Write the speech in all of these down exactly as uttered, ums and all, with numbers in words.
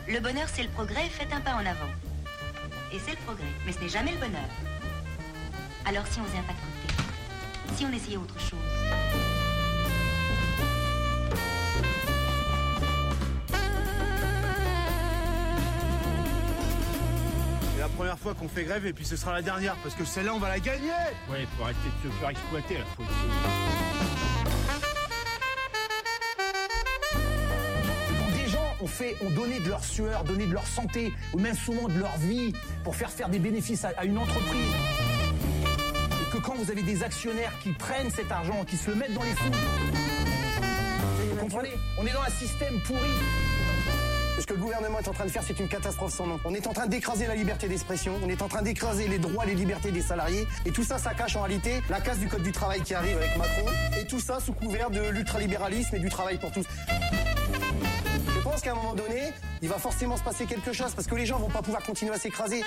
Le bonheur, c'est le progrès, faites un pas en avant. Et c'est le progrès, mais ce n'est jamais le bonheur. Alors si on faisait un pas de côté, si on essayait autre chose. C'est la première fois qu'on fait grève et puis ce sera la dernière parce que celle-là on va la gagner. Ouais, faut arrêter de se faire exploiter là. Faut... Ont fait, ont donné de leur sueur, donné de leur santé, ou même souvent de leur vie, pour faire faire des bénéfices à, à une entreprise. Et que quand vous avez des actionnaires qui prennent cet argent, qui se le mettent dans les fous, vous comprenez ? On est dans un système pourri. Ce que le gouvernement est en train de faire, c'est une catastrophe sans nom. On est en train d'écraser la liberté d'expression, on est en train d'écraser les droits, les libertés des salariés, et tout ça, ça cache en réalité la casse du code du travail qui arrive avec Macron, et tout ça sous couvert de l'ultralibéralisme et du travail pour tous. Je pense qu'à un moment donné, il va forcément se passer quelque chose parce que les gens vont pas pouvoir continuer à s'écraser.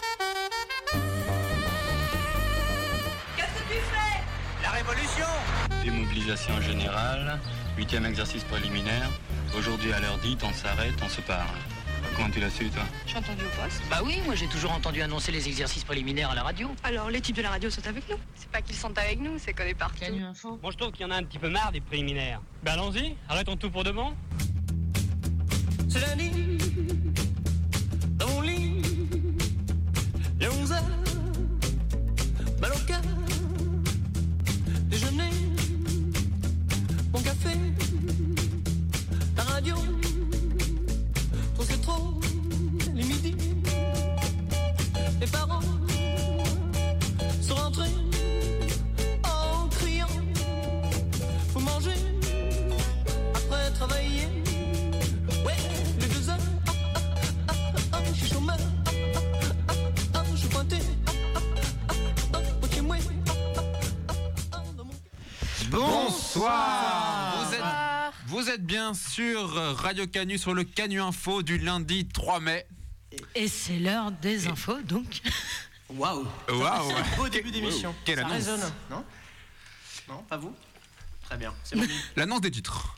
Qu'est-ce que tu fais ? La révolution ! Démobilisation générale, huitième exercice préliminaire. Aujourd'hui à l'heure dite, on s'arrête, on se parle. Comment tu l'as su, toi ? J'ai entendu au poste. Bah oui, moi j'ai toujours entendu annoncer les exercices préliminaires à la radio. Alors les types de la radio sont avec nous. C'est pas qu'ils sont avec nous, c'est qu'on est partout. Canu Info. Bon, je trouve qu'il y en a un petit peu marre des préliminaires. Ben allons-y, arrêtons tout pour de bon. C'est lundi, dans mon lit, il y a onze heures, mal au cœur, déjeuner, mon café, la radio, trop c'est trop, les midis, les parents sont rentrés en criant, faut manger après travailler. Ouais, les deux heures, ah, ah, ah, ah, je suis chômeur, ah, ah, ah, ah, je suis pointé, ah, ah, ah, ah, ok, ouais, ah, ah, ah, dans mon... Bonsoir. Vous êtes, vous êtes bien sur Radio Canu sur le Canu Info du lundi trois mai. Et c'est l'heure des infos, donc. Waouh. Waouh. C'est un beau début d'émission. Wow. Quelle Ça annonce. résonne, non ? Non, pas vous ? Très bien, c'est bon. L'annonce des titres.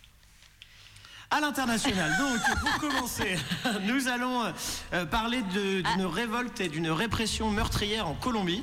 À l'international, donc pour commencer, nous allons euh, parler de, d'une ah. révolte et d'une répression meurtrière en Colombie.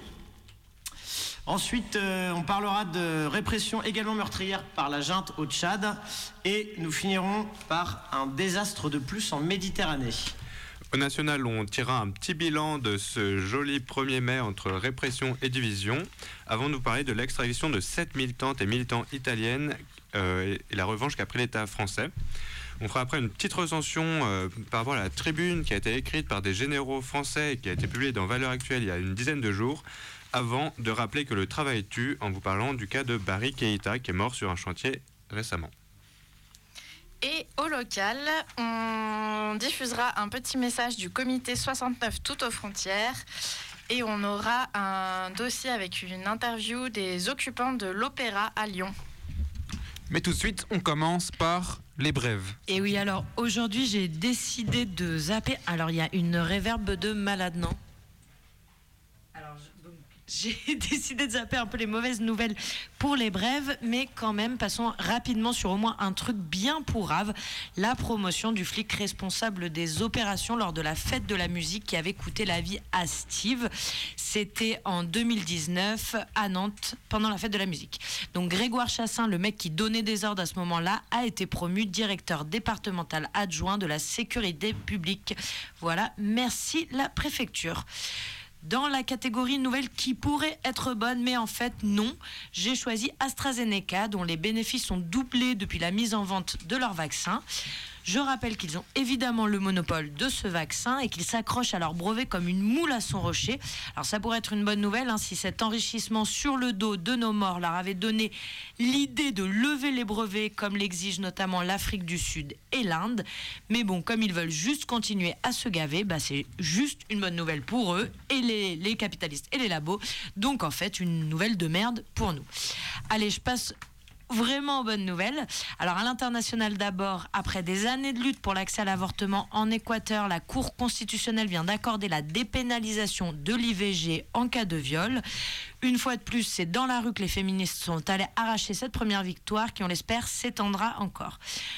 Ensuite, euh, on parlera de répression également meurtrière par la junte au Tchad. Et nous finirons par un désastre de plus en Méditerranée. Au national, on tirera un petit bilan de ce joli premier mai entre répression et division, avant de nous parler de l'extradition de sept militantes et militants italiennes euh, et la revanche qu'a pris l'État français. On fera après une petite recension euh, par rapport à la tribune qui a été écrite par des généraux français et qui a été publiée dans Valeurs Actuelles il y a une dizaine de jours, avant de rappeler que le travail tue, en vous parlant du cas de Barry Keïta qui est mort sur un chantier récemment. Et au local, on diffusera un petit message du comité soixante-neuf Toutes aux frontières et on aura un dossier avec une interview des occupants de l'Opéra à Lyon. Mais tout de suite, on commence par les brèves. Et oui, alors aujourd'hui, j'ai décidé de zapper. Alors, il y a une réverbe de malade, non ? Alors, je... donc, j'ai décidé de zapper un peu les mauvaises nouvelles pour les brèves, mais quand même, passons rapidement sur au moins un truc bien pourrave, la promotion du flic responsable des opérations lors de la fête de la musique qui avait coûté la vie à Steve. C'était en deux mille dix-neuf à Nantes, pendant la fête de la musique. Donc Grégoire Chassin, le mec qui donnait des ordres à ce moment-là, a été promu directeur départemental adjoint de la sécurité publique. Voilà, merci la préfecture. Dans la catégorie nouvelle qui pourrait être bonne, mais en fait non, j'ai choisi AstraZeneca, dont les bénéfices ont doublé depuis la mise en vente de leur vaccin. Je rappelle qu'ils ont évidemment le monopole de ce vaccin et qu'ils s'accrochent à leur brevet comme une moule à son rocher. Alors ça pourrait être une bonne nouvelle hein, si cet enrichissement sur le dos de nos morts leur avait donné l'idée de lever les brevets comme l'exigent notamment l'Afrique du Sud et l'Inde. Mais bon, comme ils veulent juste continuer à se gaver, bah c'est juste une bonne nouvelle pour eux et les, les capitalistes et les labos. Donc en fait, une nouvelle de merde pour nous. Allez, je passe... vraiment bonne nouvelle. Alors à l'international d'abord, après des années de lutte pour l'accès à l'avortement en Équateur, la Cour constitutionnelle vient d'accorder la dépénalisation de l'I V G en cas de viol. Une fois de plus, c'est dans la rue que les féministes sont allées arracher cette première victoire qui, on l'espère, s'étendra encore.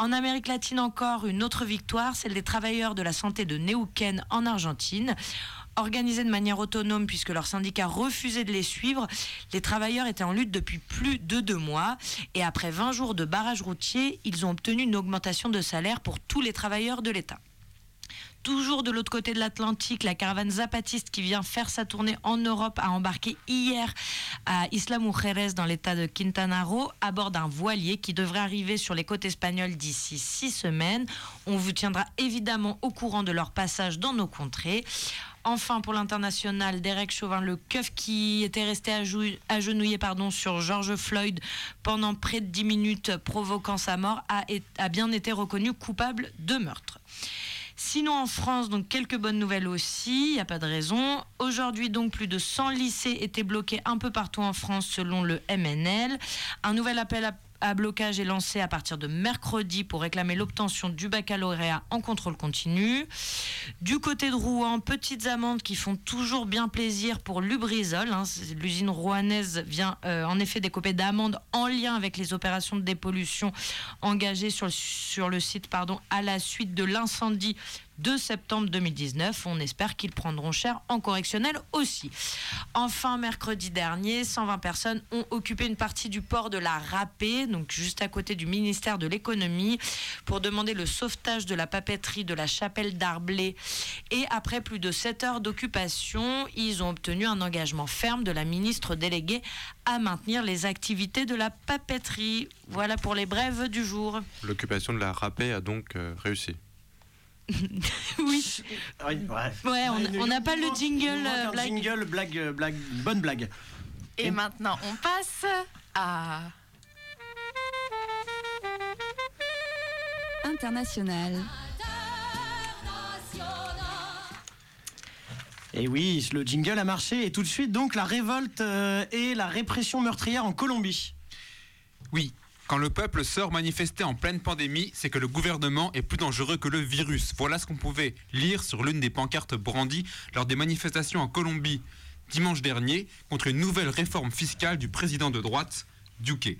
En Amérique latine encore, une autre victoire, celle des travailleurs de la santé de Neuquén en Argentine. Organisés de manière autonome puisque leur syndicat refusait de les suivre, les travailleurs étaient en lutte depuis plus de deux mois et après vingt jours de barrage routier, ils ont obtenu une augmentation de salaire pour tous les travailleurs de l'État. Toujours de l'autre côté de l'Atlantique, la caravane zapatiste qui vient faire sa tournée en Europe a embarqué hier à Isla Mujeres dans l'état de Quintana Roo à bord d'un voilier qui devrait arriver sur les côtes espagnoles d'ici six semaines. On vous tiendra évidemment au courant de leur passage dans nos contrées. Enfin, pour l'international, Derek Chauvin, le keuf qui était resté agenouillé pardon, sur George Floyd pendant près de dix minutes, provoquant sa mort, a, a bien été reconnu coupable de meurtre. Sinon en France, donc quelques bonnes nouvelles aussi, il n'y a pas de raison. Aujourd'hui donc plus de cent lycées étaient bloqués un peu partout en France selon le M N L. Un nouvel appel à à blocage est lancé à partir de mercredi pour réclamer l'obtention du baccalauréat en contrôle continu. Du côté de Rouen, petites amendes qui font toujours bien plaisir pour Lubrizol. Hein. L'usine rouennaise vient euh, en effet d'écoper d'amendes en lien avec les opérations de dépollution engagées sur le, sur le site pardon, à la suite de l'incendie de septembre deux mille dix-neuf. On espère qu'ils prendront cher en correctionnel aussi. Enfin, mercredi dernier, cent vingt personnes ont occupé une partie du port de la Râpée, donc juste à côté du ministère de l'économie, pour demander le sauvetage de la papeterie de la chapelle d'Arblay. Et après plus de sept heures d'occupation, ils ont obtenu un engagement ferme de la ministre déléguée à maintenir les activités de la papeterie. Voilà pour les brèves du jour. L'occupation de la Râpée a donc euh, réussi. Oui. Oui, bref. Ouais, on n'a pas le jingle euh, blague. Jingle, blague, blague, bonne blague. Et, Et maintenant, on passe à International. Et oui, le jingle a marché. Et tout de suite, donc, la révolte euh, et la répression meurtrière en Colombie. Oui. Quand le peuple sort manifester en pleine pandémie, c'est que le gouvernement est plus dangereux que le virus. Voilà ce qu'on pouvait lire sur l'une des pancartes brandies lors des manifestations en Colombie dimanche dernier contre une nouvelle réforme fiscale du président de droite, Duque.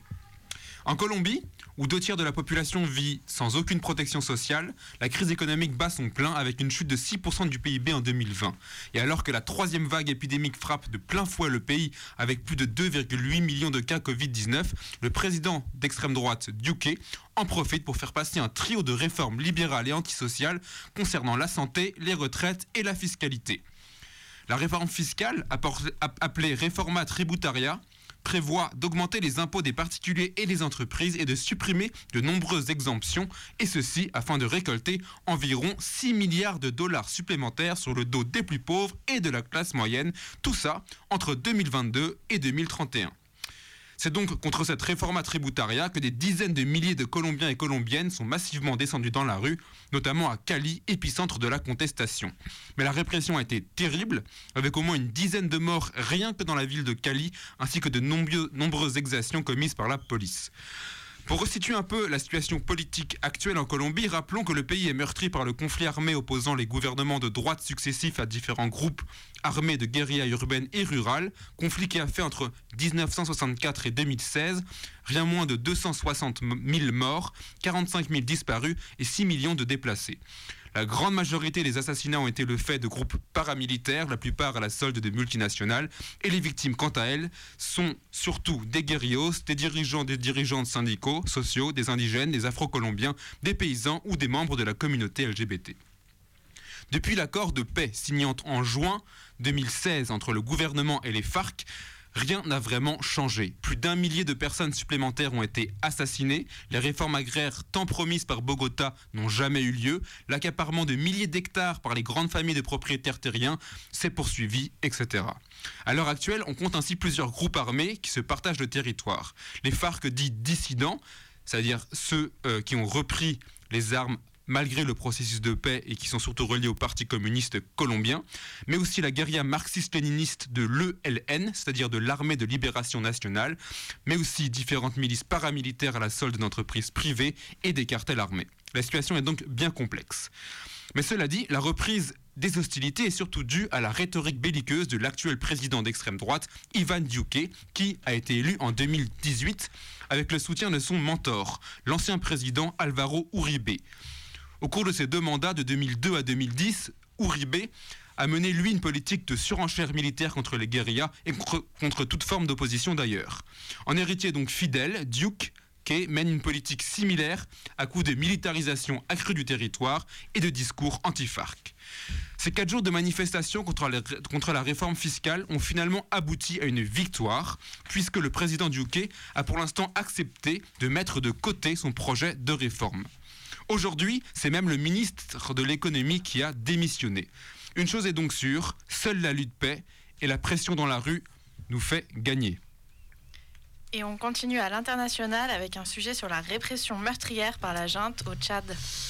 En Colombie, où deux tiers de la population vit sans aucune protection sociale, la crise économique bat son plein avec une chute de six pour cent du P I B en deux mille vingt. Et alors que la troisième vague épidémique frappe de plein fouet le pays avec plus de deux virgule huit millions de cas covid dix-neuf, le président d'extrême droite, Duque, en profite pour faire passer un trio de réformes libérales et antisociales concernant la santé, les retraites et la fiscalité. La réforme fiscale, appelée Reforma Tributaria, prévoit d'augmenter les impôts des particuliers et des entreprises et de supprimer de nombreuses exemptions, et ceci afin de récolter environ six milliards de dollars supplémentaires sur le dos des plus pauvres et de la classe moyenne, tout ça entre deux mille vingt-deux et deux mille trente et un. C'est donc contre cette réforma tributaria que des dizaines de milliers de Colombiens et Colombiennes sont massivement descendus dans la rue, notamment à Cali, épicentre de la contestation. Mais la répression a été terrible, avec au moins une dizaine de morts rien que dans la ville de Cali, ainsi que de nombreux, nombreuses exactions commises par la police. Pour resituer un peu la situation politique actuelle en Colombie, rappelons que le pays est meurtri par le conflit armé opposant les gouvernements de droite successifs à différents groupes armés de guérilla urbaine et rurale, conflit qui a fait entre dix-neuf cent soixante-quatre et deux mille seize rien moins de deux cent soixante mille morts, quarante-cinq mille disparus et six millions de déplacés. La grande majorité des assassinats ont été le fait de groupes paramilitaires, la plupart à la solde de multinationales, et les victimes, quant à elles, sont surtout des guérillos, des dirigeants, des dirigeants syndicaux, sociaux, des indigènes, des afro-colombiens, des paysans ou des membres de la communauté L G B T. Depuis l'accord de paix signé en juin deux mille seize entre le gouvernement et les FARC, rien n'a vraiment changé. Plus d'un millier de personnes supplémentaires ont été assassinées, les réformes agraires tant promises par Bogota n'ont jamais eu lieu, l'accaparement de milliers d'hectares par les grandes familles de propriétaires terriens s'est poursuivi, et cetera. À l'heure actuelle, on compte ainsi plusieurs groupes armés qui se partagent le territoire. Les FARC dits dissidents, c'est-à-dire ceux euh, qui ont repris les armes malgré le processus de paix et qui sont surtout reliés au Parti communiste colombien, mais aussi la guérilla marxiste-léniniste de l'E L N, c'est-à-dire de l'Armée de libération nationale, mais aussi différentes milices paramilitaires à la solde d'entreprises privées et des cartels armés. La situation est donc bien complexe. Mais cela dit, la reprise des hostilités est surtout due à la rhétorique belliqueuse de l'actuel président d'extrême droite, Ivan Duque, qui a été élu en deux mille dix-huit avec le soutien de son mentor, l'ancien président Álvaro Uribe. Au cours de ses deux mandats de deux mille deux à deux mille dix, Uribe a mené, lui, une politique de surenchère militaire contre les guérillas et contre, contre toute forme d'opposition d'ailleurs. En héritier donc fidèle, Duque mène une politique similaire à coup de militarisation accrue du territoire et de discours anti-FARC. Ces quatre jours de manifestation contre la, contre la réforme fiscale ont finalement abouti à une victoire, puisque le président Duque a pour l'instant accepté de mettre de côté son projet de réforme. Aujourd'hui, c'est même le ministre de l'économie qui a démissionné. Une chose est donc sûre, seule la lutte paie et la pression dans la rue nous fait gagner. Et on continue à l'international avec un sujet sur la répression meurtrière par la junte au Tchad.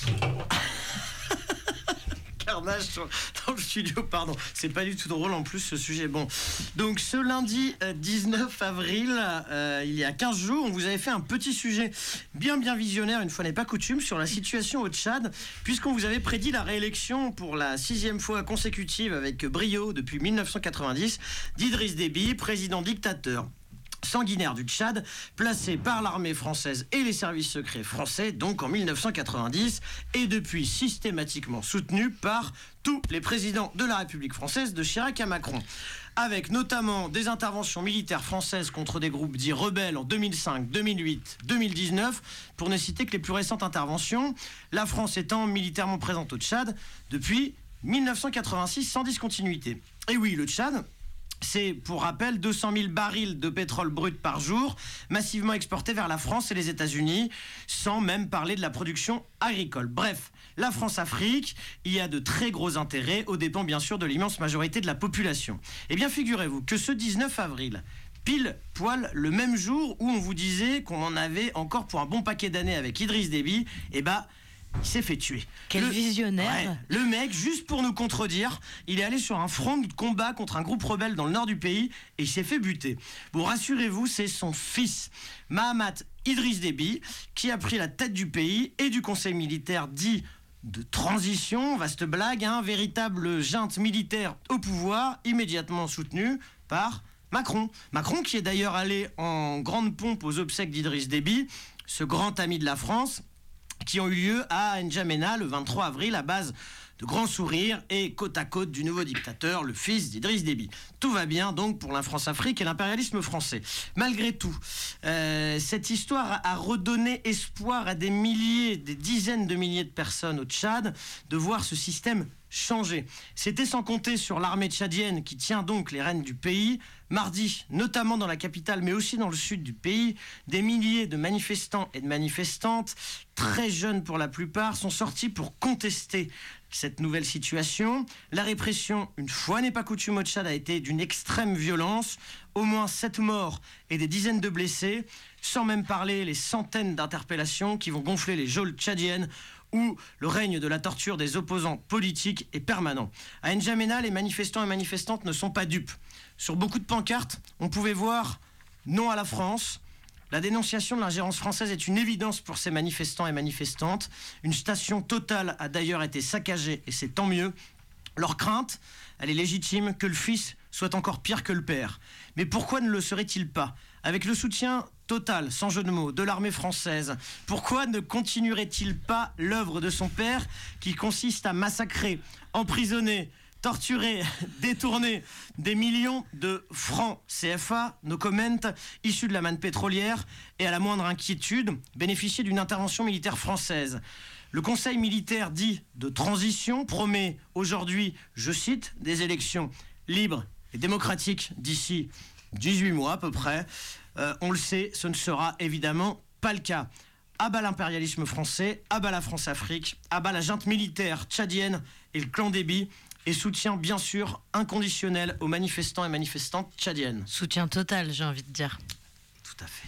Carnage dans le studio, pardon. C'est pas du tout drôle en plus ce sujet. Bon, donc ce lundi dix-neuf avril, euh, il y a quinze jours, on vous avait fait un petit sujet bien bien visionnaire, une fois n'est pas coutume, sur la situation au Tchad, puisqu'on vous avait prédit la réélection pour la sixième fois consécutive avec brio depuis mille neuf cent quatre-vingt-dix d'Idriss Déby, président dictateur sanguinaire du Tchad, placé par l'armée française et les services secrets français, donc en mille neuf cent quatre-vingt-dix, et depuis systématiquement soutenu par tous les présidents de la République française, de Chirac à Macron, avec notamment des interventions militaires françaises contre des groupes dits rebelles en deux mille cinq, deux mille huit, deux mille dix-neuf, pour ne citer que les plus récentes interventions, la France étant militairement présente au Tchad depuis mille neuf cent quatre-vingt-six sans discontinuité. Et oui, le Tchad, c'est, pour rappel, deux cent mille barils de pétrole brut par jour, massivement exportés vers la France et les États-Unis, sans même parler de la production agricole. Bref, la France-Afrique, il y a de très gros intérêts, aux dépens bien sûr de l'immense majorité de la population. Eh bien, figurez-vous que ce dix-neuf avril, pile poil le même jour où on vous disait qu'on en avait encore pour un bon paquet d'années avec Idriss Déby, eh ben, il s'est fait tuer. Quel le, visionnaire. Ouais, le mec, juste pour nous contredire, il est allé sur un front de combat contre un groupe rebelle dans le nord du pays et il s'est fait buter. Bon, rassurez-vous, c'est son fils, Mahamat Idriss Déby, qui a pris la tête du pays et du conseil militaire dit de transition, vaste blague, un hein, véritable junte militaire au pouvoir, immédiatement soutenu par Macron. Macron qui est d'ailleurs allé en grande pompe aux obsèques d'Idriss Déby, ce grand ami de la France, qui ont eu lieu à N'Djamena le vingt-trois avril à base de grands sourires et côte à côte du nouveau dictateur, le fils d'Idriss Déby. Tout va bien donc pour la France-Afrique et l'impérialisme français. Malgré tout, euh, cette histoire a redonné espoir à des milliers, des dizaines de milliers de personnes au Tchad de voir ce système changer. C'était sans compter sur l'armée tchadienne qui tient donc les rênes du pays. Mardi, notamment dans la capitale, mais aussi dans le sud du pays, des milliers de manifestants et de manifestantes, très jeunes pour la plupart, sont sortis pour contester cette nouvelle situation. La répression, une fois n'est pas coutume au Tchad, a été d'une extrême violence. Au moins sept morts et des dizaines de blessés, sans même parler les centaines d'interpellations qui vont gonfler les geôles tchadiennes, où le règne de la torture des opposants politiques est permanent. À N'Djamena, les manifestants et manifestantes ne sont pas dupes. Sur beaucoup de pancartes, on pouvait voir « Non à la France ». La dénonciation de l'ingérence française est une évidence pour ces manifestants et manifestantes. Une station Total a d'ailleurs été saccagée, et c'est tant mieux. Leur crainte, elle est légitime, que le fils soit encore pire que le père. Mais pourquoi ne le serait-il pas ? Avec le soutien total, sans jeu de mots, de l'armée française, pourquoi ne continuerait-il pas l'œuvre de son père qui consiste à massacrer, emprisonner, torturer, détourner des millions de francs C F A, no comment, issus de la manne pétrolière, et à la moindre inquiétude, bénéficier d'une intervention militaire française ? Le Conseil militaire dit de transition promet aujourd'hui, je cite, des élections libres et démocratiques d'ici dix-huit mois à peu près. Euh, on le sait, ce ne sera évidemment pas le cas. À bas l'impérialisme français, à bas la France-Afrique, à bas la junte militaire tchadienne et le clan Déby, et soutien bien sûr inconditionnel aux manifestants et manifestantes tchadiennes. Soutien total, j'ai envie de dire. Tout à fait.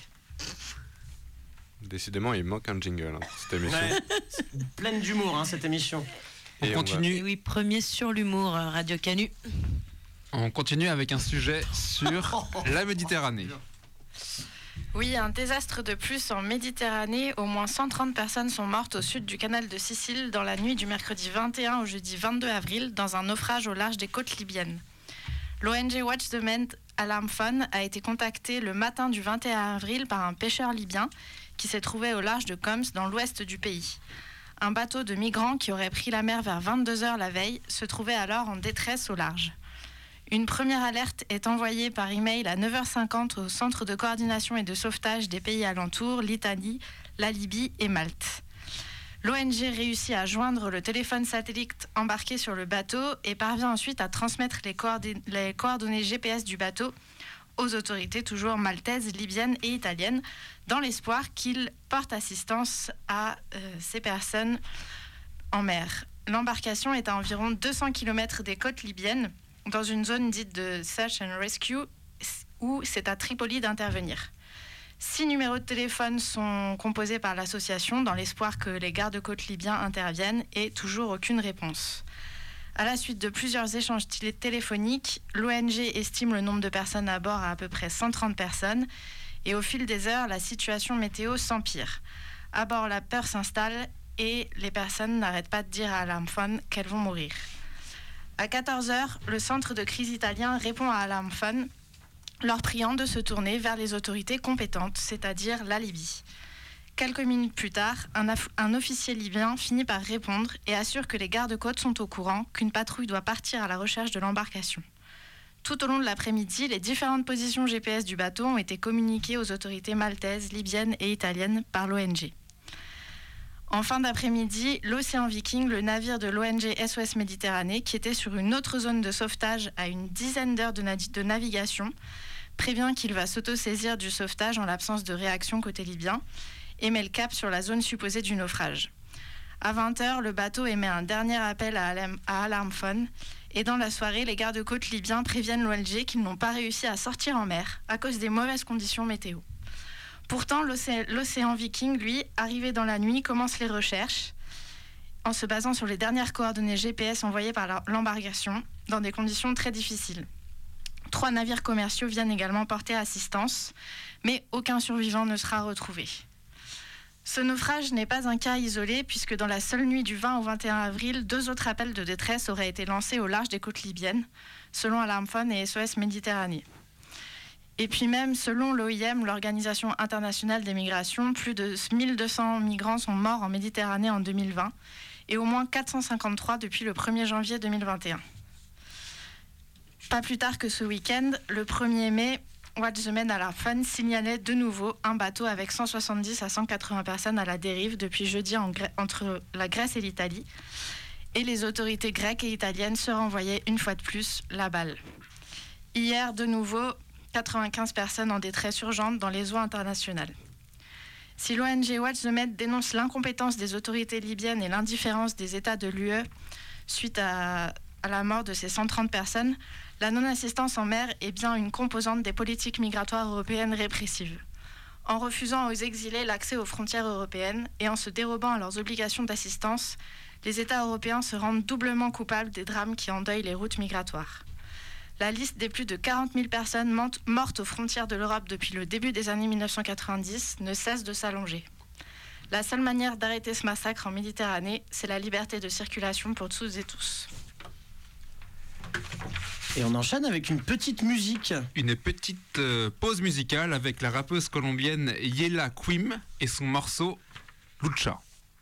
Décidément, il manque un jingle, hein, cette émission. Ouais, pleine d'humour, hein, cette émission. On Et on continue. Et oui, premier sur l'humour, Radio Canu. On continue avec un sujet sur la Méditerranée. Oui, un désastre de plus en Méditerranée. Au moins cent trente personnes sont mortes au sud du canal de Sicile dans la nuit du mercredi vingt et un au jeudi vingt-deux avril dans un naufrage au large des côtes libyennes. L'O N G Watch the Med Alarm Phone a été contacté le matin du vingt et un avril par un pêcheur libyen qui s'est trouvé au large de Coms dans l'ouest du pays. Un bateau de migrants qui aurait pris la mer vers vingt-deux heures la veille se trouvait alors en détresse au large. Une première alerte est envoyée par email à neuf heures cinquante au Centre de coordination et de sauvetage des pays alentours, l'Italie, la Libye et Malte. L'O N G réussit à joindre le téléphone satellite embarqué sur le bateau et parvient ensuite à transmettre les, coordon- les coordonnées G P S du bateau aux autorités toujours maltaises, libyennes et italiennes, dans l'espoir qu'ils portent assistance à euh, ces personnes en mer. L'embarcation est à environ deux cents kilomètres des côtes libyennes, dans une zone dite de Search and Rescue, où c'est à Tripoli d'intervenir. Six numéros de téléphone sont composés par l'association dans l'espoir que les gardes-côtes libyens interviennent et toujours aucune réponse. À la suite de plusieurs échanges t- téléphoniques, l'O N G estime le nombre de personnes à bord à à peu près cent trente personnes et au fil des heures, la situation météo s'empire. À bord, la peur s'installe et les personnes n'arrêtent pas de dire à Alarm Phone qu'elles vont mourir. À quatorze heures, le centre de crise italien répond à Alarm Phone, leur priant de se tourner vers les autorités compétentes, c'est-à-dire la Libye. Quelques minutes plus tard, un, aff- un officier libyen finit par répondre et assure que les gardes-côtes sont au courant qu'une patrouille doit partir à la recherche de l'embarcation. Tout au long de l'après-midi, les différentes positions G P S du bateau ont été communiquées aux autorités maltaises, libyennes et italiennes par l'O N G. En fin d'après-midi, l'Océan Viking, le navire de l'O N G S O S Méditerranée, qui était sur une autre zone de sauvetage à une dizaine d'heures de, na- de navigation, prévient qu'il va s'autosaisir du sauvetage en l'absence de réaction côté libyen et met le cap sur la zone supposée du naufrage. À vingt heures, le bateau émet un dernier appel à, Alarm, à Alarm Phone et dans la soirée, les gardes-côtes libyens préviennent l'O N G qu'ils n'ont pas réussi à sortir en mer à cause des mauvaises conditions météo. Pourtant, l'océ- l'Océan Viking, lui, arrivé dans la nuit, commence les recherches en se basant sur les dernières coordonnées G P S envoyées par la- l'embarcation dans des conditions très difficiles. Trois navires commerciaux viennent également porter assistance, mais aucun survivant ne sera retrouvé. Ce naufrage n'est pas un cas isolé puisque dans la seule nuit du vingt au vingt et un avril, deux autres appels de détresse auraient été lancés au large des côtes libyennes, selon Alarm Phone et S O S Méditerranée. Et puis même, selon l'O I M, l'Organisation internationale des migrations, plus de mille deux cents migrants sont morts en Méditerranée en deux mille vingt et au moins quatre cent cinquante-trois depuis le premier janvier deux mille vingt et un. Pas plus tard que ce week-end, le premier mai, Watch the Med Alarm Phone signalait de nouveau un bateau avec cent soixante-dix à cent quatre-vingts personnes à la dérive depuis jeudi en Grè- entre la Grèce et l'Italie. Et les autorités grecques et italiennes se renvoyaient une fois de plus la balle. Hier, de nouveau, quatre-vingt-quinze personnes en détresse urgente dans les eaux internationales. Si l'O N G Watch the Med dénonce l'incompétence des autorités libyennes et l'indifférence des États de l'U E suite à, à la mort de ces cent trente personnes, la non-assistance en mer est bien une composante des politiques migratoires européennes répressives. En refusant aux exilés l'accès aux frontières européennes et en se dérobant à leurs obligations d'assistance, les États européens se rendent doublement coupables des drames qui endeuillent les routes migratoires. La liste des plus de quarante mille personnes mortes aux frontières de l'Europe depuis le début des années mille neuf cent quatre-vingt-dix ne cesse de s'allonger. La seule manière d'arrêter ce massacre en Méditerranée, c'est la liberté de circulation pour tous et tous. Et on enchaîne avec une petite musique. Une petite euh, pause musicale avec la rappeuse colombienne Yela Quim et son morceau Lucha.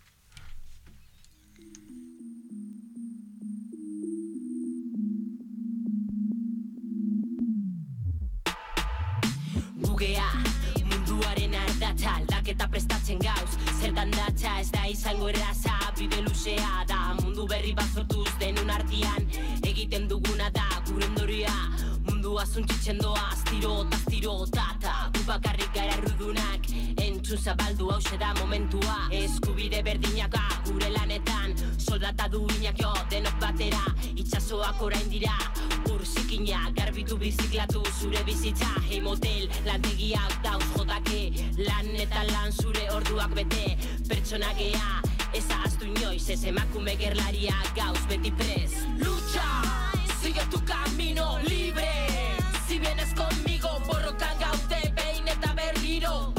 Gugea, munduaren ardatza, aldaketa prestatzen gauz. Zertan datza ez da izango erraza, bide luzea da. Mundu berri bat sortuz denun artean, egiten duguna da gure ondoria. Mundua zuntzitzen doa, astiro, tastiro, tata. Gu bakarrik gara errudunak, entzun zabaldu hause da momentua. Eskubide berdinaka gure lanetan, soldata duinak jo denok batera. Itxasoak orain dira, urzikina, garbitu biziklatu zure bizitza. Hey motel, lantegiak dauz jotake, lanetan lan zure orduak bete. Pertsona gea, ez ahaztu inoiz, ez emakume gerlariak gauz beti prez. Lucha, sigue tu camino libre. Si vienes conmigo, borrokan gaude behin eta berriro.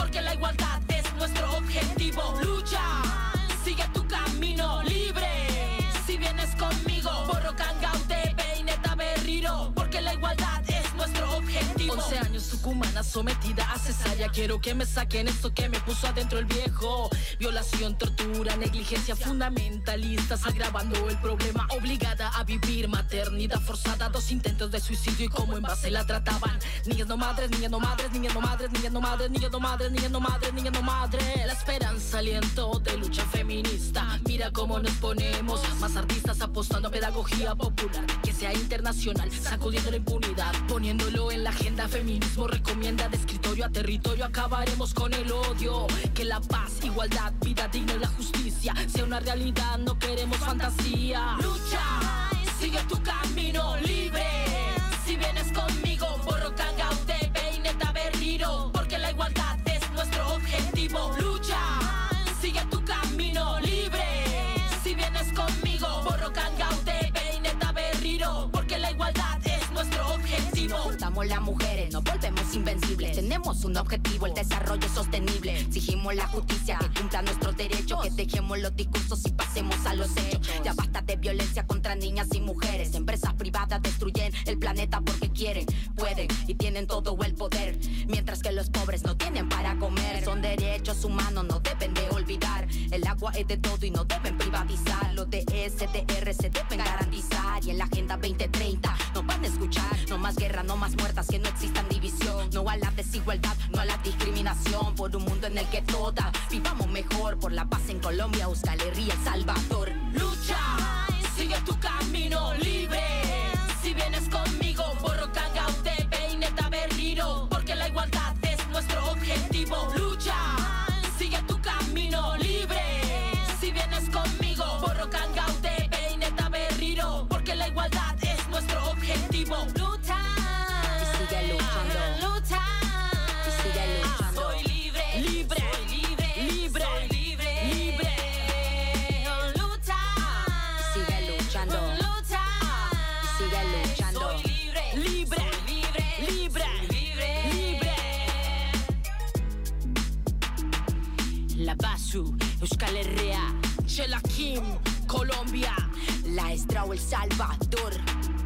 enferma, sometida a cesárea. Quiero que me saquen esto que me puso adentro el viejo. Violación, tortura, negligencia fundamentalistas, agravando el problema. Obligada a vivir maternidad forzada, dos intentos de suicidio y cómo en base la trataban. Niñas no madres, niñas no madres, niñas no madres, niñas no madres, niñas no madres, niñas no madres, niñas no madres. La esperanza, aliento de lucha feminista. Mira cómo nos ponemos, más artistas apostando a pedagogía popular que sea internacional, sacudiendo la impunidad, poniéndolo en la agenda. Feminismo recomienda de escritorio a territorio, acabaremos con el odio. Que la paz, igualdad, vida digna y la justicia sea una realidad, no queremos fantasía. Lucha, sigue tu camino libre. Si vienes conmigo, borro cangaute, peineta berriro, porque la igualdad es nuestro objetivo. Lucha, sigue tu camino libre. Si vienes conmigo, borro cangaute, peineta berriro, porque la igualdad es nuestro objetivo. Juntamos las mujeres, nos volvemos invencibles. Tenemos un objetivo, el desarrollo sostenible. Exigimos la justicia, que cumpla nuestros derechos, que dejemos los discursos y pasemos a los hechos. Ya basta de violencia contra niñas y mujeres. Empresas privadas destruyen el planeta porque quieren, pueden y tienen todo el poder, mientras que los pobres no tienen para comer. Son derechos humanos, no deben de olvidar. El agua es de todo y no deben privatizar. Los D S D R se deben garantizar. Y en la agenda veinte treinta no van a escuchar. No más guerra, no más muertas, que no existan división. No a la desigualdad, no a la discriminación. Por un mundo en el que todas vivamos mejor. Por la paz en Colombia, Euskal Herria, El Salvador. Lucha, sigue tu camino libre. Si vienes conmigo, borro cangaute, peineta berriro, porque la igualdad es nuestro objetivo. Lucha, sigue tu camino libre. Si vienes conmigo, borro cangaute, peineta berriro, porque la igualdad es nuestro objetivo. Lucha, y sigue luchando. Lucha, y sigue luchando. Soy libre, libre, soy libre, libre, soy libre, libre. Lucha, y sigue luchando. Lucha, y sigue luchando. soy libre, libre, libre, libre, libre, libre. La Basu, Euskal Herria, Chela Kim, Colombia, La Estrao, El Salvador.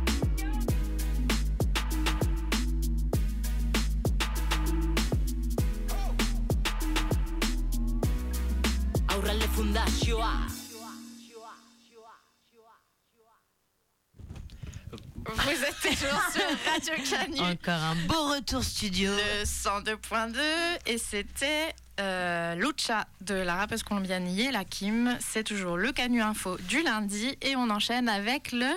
Aurralde Fundazioa. Vous êtes toujours sur Radio Canu. Encore un beau retour studio. Le cent deux point deux. Et c'était euh, Lucha de la rappeuse colombienne Yela Kim. C'est toujours le Canu Info du lundi. Et on enchaîne avec le...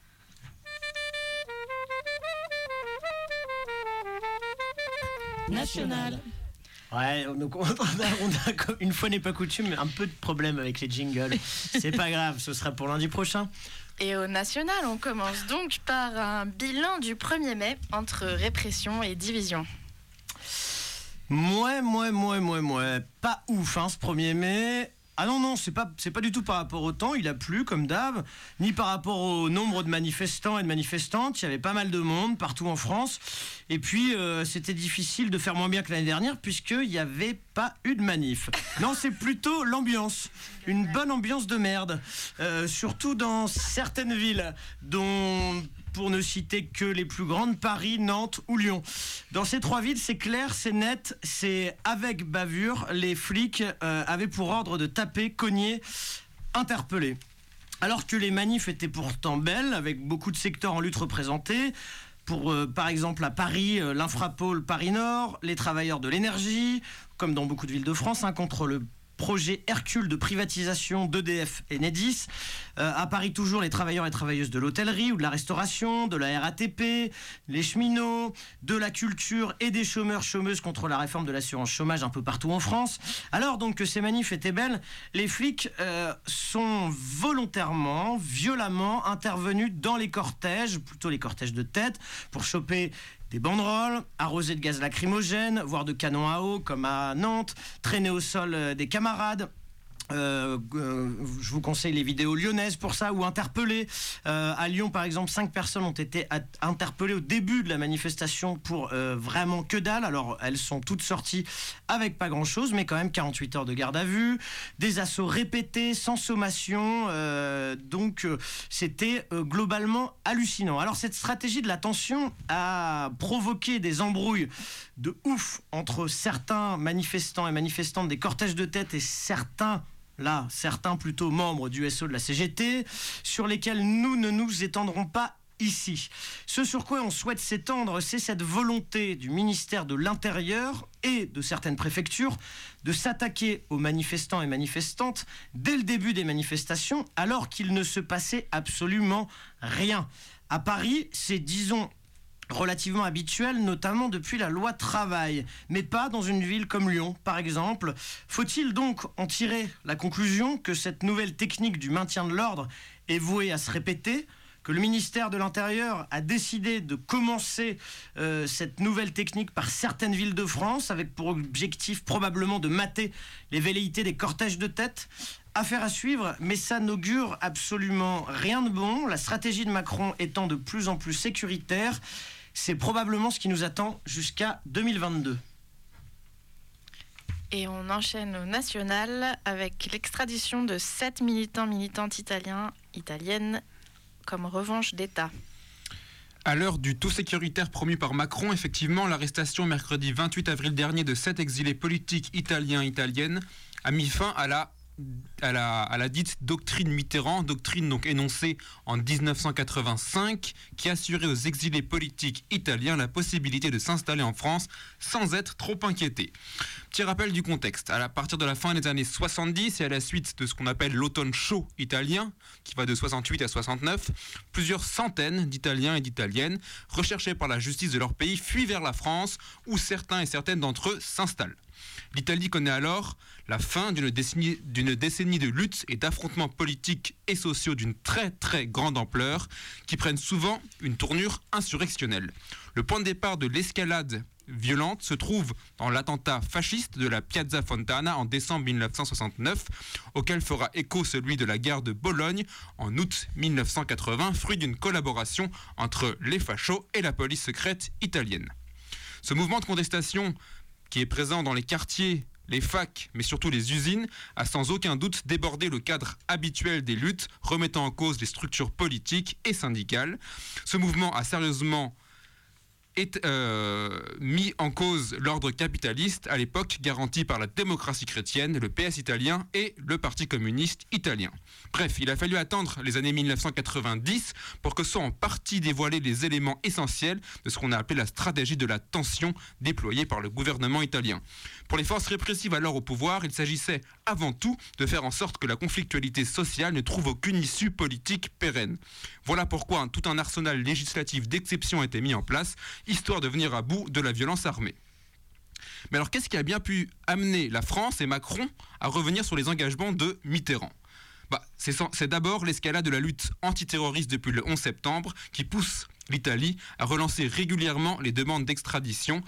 National. Ouais, donc on a, on a, une fois n'est pas coutume, un peu de problème avec les jingles. C'est pas grave, ce sera pour lundi prochain. Et au national, on commence donc par un bilan du premier mai entre répression et division. Mouais, mouais, mouais, mouais, mouais. Pas ouf, hein, ce premier mai. Ah non, non, c'est pas, c'est pas du tout par rapport au temps, il a plu comme d'hab, ni par rapport au nombre de manifestants et de manifestantes. Il y avait pas mal de monde partout en France. Et puis, euh, c'était difficile de faire moins bien que l'année dernière puisqu'il n'y avait pas eu de manif. Non, c'est plutôt l'ambiance. Une bonne ambiance de merde. Euh, surtout dans certaines villes, dont... pour ne citer que les plus grandes, Paris, Nantes ou Lyon. Dans ces trois villes, c'est clair, c'est net, c'est avec bavure. Les flics euh, avaient pour ordre de taper, cogner, interpeller. Alors que les manifs étaient pourtant belles, avec beaucoup de secteurs en lutte représentés. Pour, euh, par exemple, à Paris, euh, l'Infrapôle Paris-Nord, les travailleurs de l'énergie, comme dans beaucoup de villes de France, hein, contre le projet Hercule de privatisation d'E D F et Enedis. Euh, à Paris, toujours, les travailleurs et travailleuses de l'hôtellerie ou de la restauration, de la R A T P, les cheminots, de la culture et des chômeurs, chômeuses contre la réforme de l'assurance chômage un peu partout en France. Alors donc que ces manifs étaient belles, les flics euh, sont volontairement, violemment intervenus dans les cortèges, plutôt les cortèges de tête, pour choper des banderoles, arrosés de gaz lacrymogène, voire de canons à eau, comme à Nantes, traîner au sol des camarades. Euh, euh, je vous conseille les vidéos lyonnaises pour ça, ou interpellées. Euh, à Lyon, par exemple, cinq personnes ont été at- interpellées au début de la manifestation pour euh, vraiment que dalle. Alors, elles sont toutes sorties avec pas grand-chose, mais quand même quarante-huit heures de garde à vue, des assauts répétés, sans sommation. Euh, donc, euh, c'était euh, globalement hallucinant. Alors, cette stratégie de la tension a provoqué des embrouilles de ouf entre certains manifestants et manifestantes des cortèges de tête et certains Là, certains plutôt membres du S O de la C G T, sur lesquels nous ne nous étendrons pas ici. Ce sur quoi on souhaite s'étendre, c'est cette volonté du ministère de l'Intérieur et de certaines préfectures de s'attaquer aux manifestants et manifestantes dès le début des manifestations, alors qu'il ne se passait absolument rien. À Paris, c'est, disons, relativement habituel, notamment depuis la loi travail, mais pas dans une ville comme Lyon, par exemple. Faut-il donc en tirer la conclusion que cette nouvelle technique du maintien de l'ordre est vouée à se répéter, que le ministère de l'Intérieur a décidé de commencer euh, cette nouvelle technique par certaines villes de France, avec pour objectif probablement de mater les velléités des cortèges de tête? Affaire à suivre, mais ça n'augure absolument rien de bon. La stratégie de Macron étant de plus en plus sécuritaire, c'est probablement ce qui nous attend jusqu'à deux mille vingt-deux. Et on enchaîne au national avec l'extradition de sept militants militantes italiens, italiennes comme revanche d'État. À l'heure du tout sécuritaire promu par Macron, effectivement, l'arrestation mercredi vingt-huit avril dernier de sept exilés politiques italiens et italiennes a mis fin à la À la, à la dite doctrine Mitterrand, doctrine donc énoncée en dix-neuf cent quatre-vingt-cinq, qui assurait aux exilés politiques italiens la possibilité de s'installer en France sans être trop inquiétés. Petit rappel du contexte. À partir de la fin des années soixante-dix et à la suite de ce qu'on appelle l'automne chaud italien, qui va de soixante-huit à soixante-neuf, plusieurs centaines d'Italiens et d'Italiennes, recherchés par la justice de leur pays, fuient vers la France, où certains et certaines d'entre eux s'installent. L'Italie connaît alors la fin d'une décennie, d'une décennie de luttes et d'affrontements politiques et sociaux d'une très très grande ampleur qui prennent souvent une tournure insurrectionnelle. Le point de départ de l'escalade violente se trouve dans l'attentat fasciste de la Piazza Fontana en décembre dix-neuf cent soixante-neuf, auquel fera écho celui de la gare de Bologne en août dix-neuf cent quatre-vingts, fruit d'une collaboration entre les fachos et la police secrète italienne. Ce mouvement de contestation qui est présent dans les quartiers, les facs, mais surtout les usines, a sans aucun doute débordé le cadre habituel des luttes, remettant en cause les structures politiques et syndicales. Ce mouvement a sérieusement est, euh, mis en cause l'ordre capitaliste, à l'époque garanti par la démocratie chrétienne, le P S italien et le Parti communiste italien. Bref, il a fallu attendre les années dix-neuf cent quatre-vingt-dix pour que soient en partie dévoilés les éléments essentiels de ce qu'on a appelé la stratégie de la tension déployée par le gouvernement italien. Pour les forces répressives alors au pouvoir, il s'agissait avant tout de faire en sorte que la conflictualité sociale ne trouve aucune issue politique pérenne. Voilà pourquoi un, tout un arsenal législatif d'exception a été mis en place, histoire de venir à bout de la violence armée. Mais alors qu'est-ce qui a bien pu amener la France et Macron à revenir sur les engagements de Mitterrand ? Bah, c'est, sans, c'est d'abord l'escalade de la lutte antiterroriste depuis le onze septembre qui pousse l'Italie à relancer régulièrement les demandes d'extradition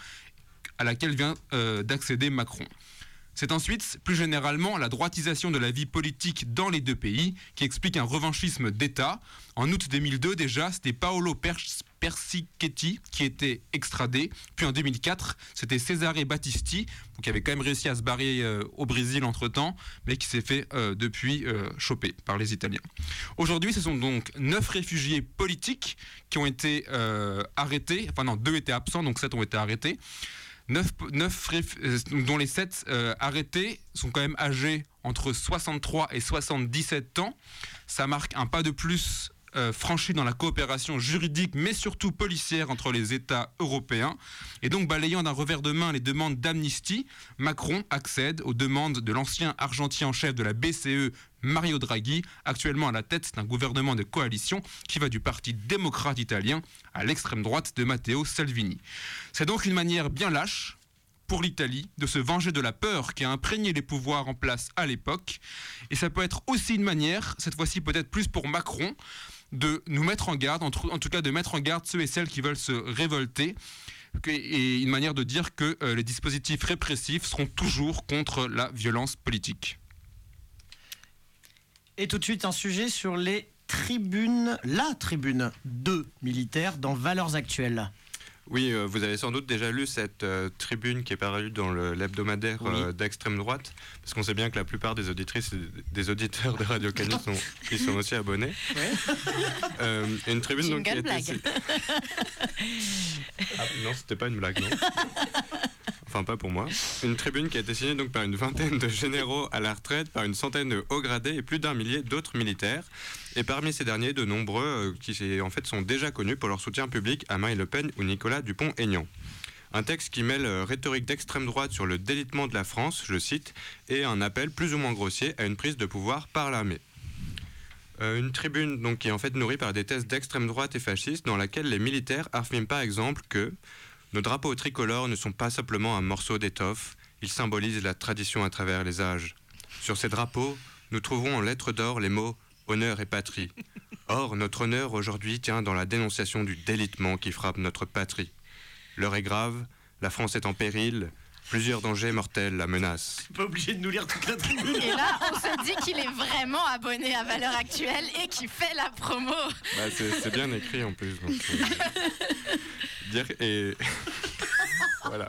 à laquelle vient euh, d'accéder Macron. C'est ensuite, plus généralement, la droitisation de la vie politique dans les deux pays qui explique un revanchisme d'État. En août deux mille deux, déjà, c'était Paolo Persichetti qui était extradé. Puis en deux mille quatre, c'était Cesare Battisti, qui avait quand même réussi à se barrer euh, au Brésil entre-temps, mais qui s'est fait euh, depuis euh, choper par les Italiens. Aujourd'hui, ce sont donc neuf réfugiés politiques qui ont été euh, arrêtés. Enfin non, deux étaient absents, donc sept ont été arrêtés. Neuf, neuf, dont les sept euh, arrêtés sont quand même âgés entre soixante-trois et soixante-dix-sept ans. Ça marque un pas de plus euh, franchi dans la coopération juridique, mais surtout policière entre les États européens. Et donc, balayant d'un revers de main les demandes d'amnistie, Macron accède aux demandes de l'ancien argentier en chef de la B C E, Mario Draghi, actuellement à la tête d'un gouvernement de coalition qui va du Parti démocrate italien à l'extrême droite de Matteo Salvini. C'est donc une manière bien lâche pour l'Italie de se venger de la peur qui a imprégné les pouvoirs en place à l'époque. Et ça peut être aussi une manière, cette fois-ci peut-être plus pour Macron, de nous mettre en garde, en tout cas de mettre en garde ceux et celles qui veulent se révolter, et une manière de dire que euh, les dispositifs répressifs seront toujours contre la violence politique. Et tout de suite, un sujet sur les tribunes, la tribune deux militaires dans Valeurs Actuelles. Oui, euh, vous avez sans doute déjà lu cette euh, tribune qui est parue dans le, l'hebdomadaire Oui. euh, d'extrême droite, parce qu'on sait bien que la plupart des auditrices et des auditeurs de Radio Canu sont, ils sont aussi abonnés. Ouais. Euh, une tribune donc, qui Jingle était... blague. Ah, non, c'était pas une blague, non. Enfin, pas pour moi. Une tribune qui a été signée donc par une vingtaine de généraux à la retraite, par une centaine de hauts gradés et plus d'un millier d'autres militaires. Et parmi ces derniers, de nombreux euh, qui en fait sont déjà connus pour leur soutien public à Marine Le Pen ou Nicolas Dupont-Aignan. Un texte qui mêle euh, rhétorique d'extrême droite sur le délitement de la France, je cite, et un appel plus ou moins grossier à une prise de pouvoir par l'armée. Euh, une tribune donc, qui est en fait nourrie par des thèses d'extrême droite et fascistes dans laquelle les militaires affirment par exemple que nos drapeaux tricolores ne sont pas simplement un morceau d'étoffe, ils symbolisent la tradition à travers les âges. Sur ces drapeaux, nous trouvons en lettres d'or les mots « honneur et patrie ». Or, notre honneur aujourd'hui tient dans la dénonciation du délitement qui frappe notre patrie. L'heure est grave, la France est en péril, plusieurs dangers mortels la menacent. Pas obligé de nous lire toute la tribune. Et là, on se dit qu'il est vraiment abonné à Valeurs Actuelles et qu'il fait la promo. Bah, c'est, c'est bien écrit en plus. Donc, euh, dire et voilà.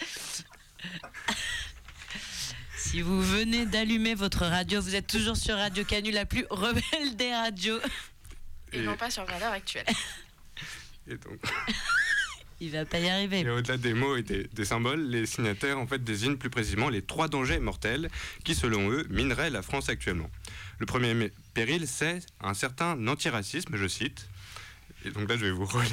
Si vous venez d'allumer votre radio, vous êtes toujours sur Radio Canu, la plus rebelle des radios. Et, et non pas sur Valeurs Actuelles. Et donc... Il va pas y arriver. Et au-delà des mots et des, des symboles, les signataires en fait désignent plus précisément les trois dangers mortels qui, selon eux, mineraient la France actuellement. Le premier péril, c'est un certain antiracisme, je cite. Et donc là, je vais vous relire.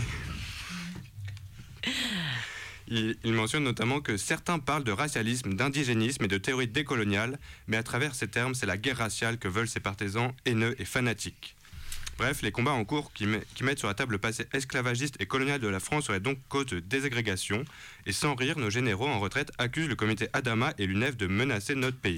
Il, il mentionne notamment que certains parlent de racialisme, d'indigénisme et de théorie décoloniale, mais à travers ces termes, c'est la guerre raciale que veulent ces partisans haineux et fanatiques. Bref, les combats en cours qui, met, qui mettent sur la table le passé esclavagiste et colonial de la France seraient donc cause de désagrégation. Et sans rire, nos généraux en retraite accusent le comité Adama et l'U N E F de menacer notre pays.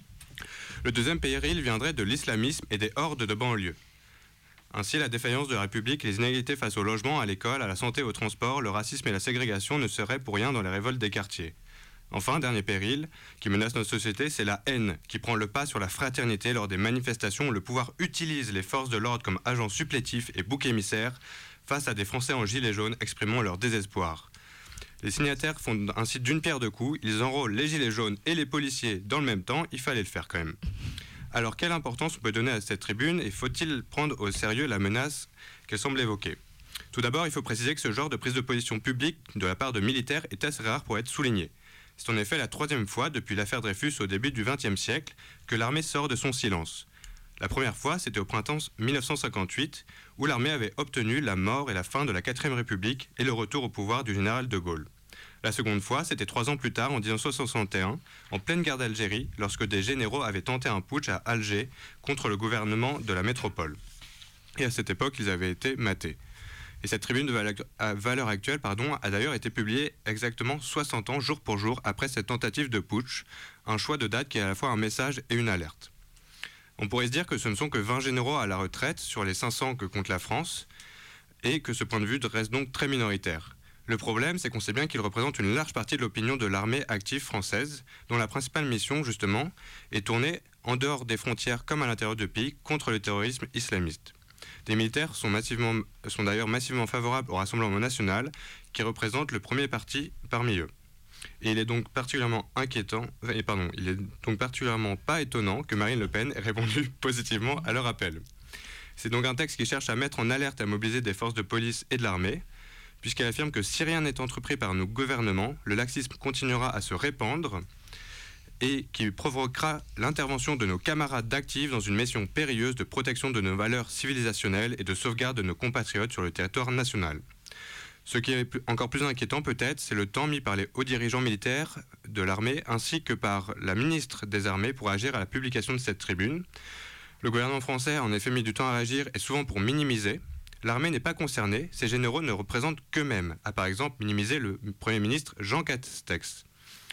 Le deuxième péril viendrait de l'islamisme et des hordes de banlieue. Ainsi, la défaillance de la République, les inégalités face au logement, à l'école, à la santé, au transport, le racisme et la ségrégation ne seraient pour rien dans les révoltes des quartiers. Enfin, dernier péril qui menace notre société, c'est la haine qui prend le pas sur la fraternité lors des manifestations où le pouvoir utilise les forces de l'ordre comme agents supplétifs et boucs émissaires face à des Français en gilets jaunes exprimant leur désespoir. Les signataires font ainsi d'une pierre deux coups, ils enrôlent les gilets jaunes et les policiers dans le même temps, il fallait le faire quand même. Alors, quelle importance on peut donner à cette tribune et faut-il prendre au sérieux la menace qu'elle semble évoquer ? Tout d'abord, il faut préciser que ce genre de prise de position publique de la part de militaires est assez rare pour être souligné. C'est en effet la troisième fois depuis l'affaire Dreyfus au début du vingtième siècle que l'armée sort de son silence. La première fois, c'était au printemps dix-neuf cent cinquante-huit, où l'armée avait obtenu la mort et la fin de la quatrième République et le retour au pouvoir du général de Gaulle. La seconde fois, c'était trois ans plus tard, en dix-neuf cent soixante et un, en pleine guerre d'Algérie, lorsque des généraux avaient tenté un putsch à Alger contre le gouvernement de la métropole. Et à cette époque, ils avaient été matés. Et cette tribune de Valeurs Actuelles pardon, a d'ailleurs été publiée exactement soixante ans, jour pour jour, après cette tentative de putsch, un choix de date qui est à la fois un message et une alerte. On pourrait se dire que ce ne sont que vingt généraux à la retraite sur les cinq cents que compte la France, et que ce point de vue reste donc très minoritaire. Le problème, c'est qu'on sait bien qu'ils représentent une large partie de l'opinion de l'armée active française, dont la principale mission, justement, est tournée en dehors des frontières comme à l'intérieur du pays contre le terrorisme islamiste. Des militaires sont, massivement, sont d'ailleurs massivement favorables au Rassemblement national, qui représente le premier parti parmi eux. Et il est donc particulièrement inquiétant, et pardon, il est donc particulièrement pas étonnant que Marine Le Pen ait répondu positivement à leur appel. C'est donc un texte qui cherche à mettre en alerte et à mobiliser des forces de police et de l'armée, puisqu'elle affirme que si rien n'est entrepris par nos gouvernements, le laxisme continuera à se répandre et qui provoquera l'intervention de nos camarades d'actifs dans une mission périlleuse de protection de nos valeurs civilisationnelles et de sauvegarde de nos compatriotes sur le territoire national. Ce qui est encore plus inquiétant peut-être, c'est le temps mis par les hauts dirigeants militaires de l'armée ainsi que par la ministre des Armées pour agir à la publication de cette tribune. Le gouvernement français a en effet mis du temps à réagir et souvent pour minimiser. L'armée n'est pas concernée, ces généraux ne représentent qu'eux-mêmes, a par exemple minimisé le Premier ministre Jean Castex.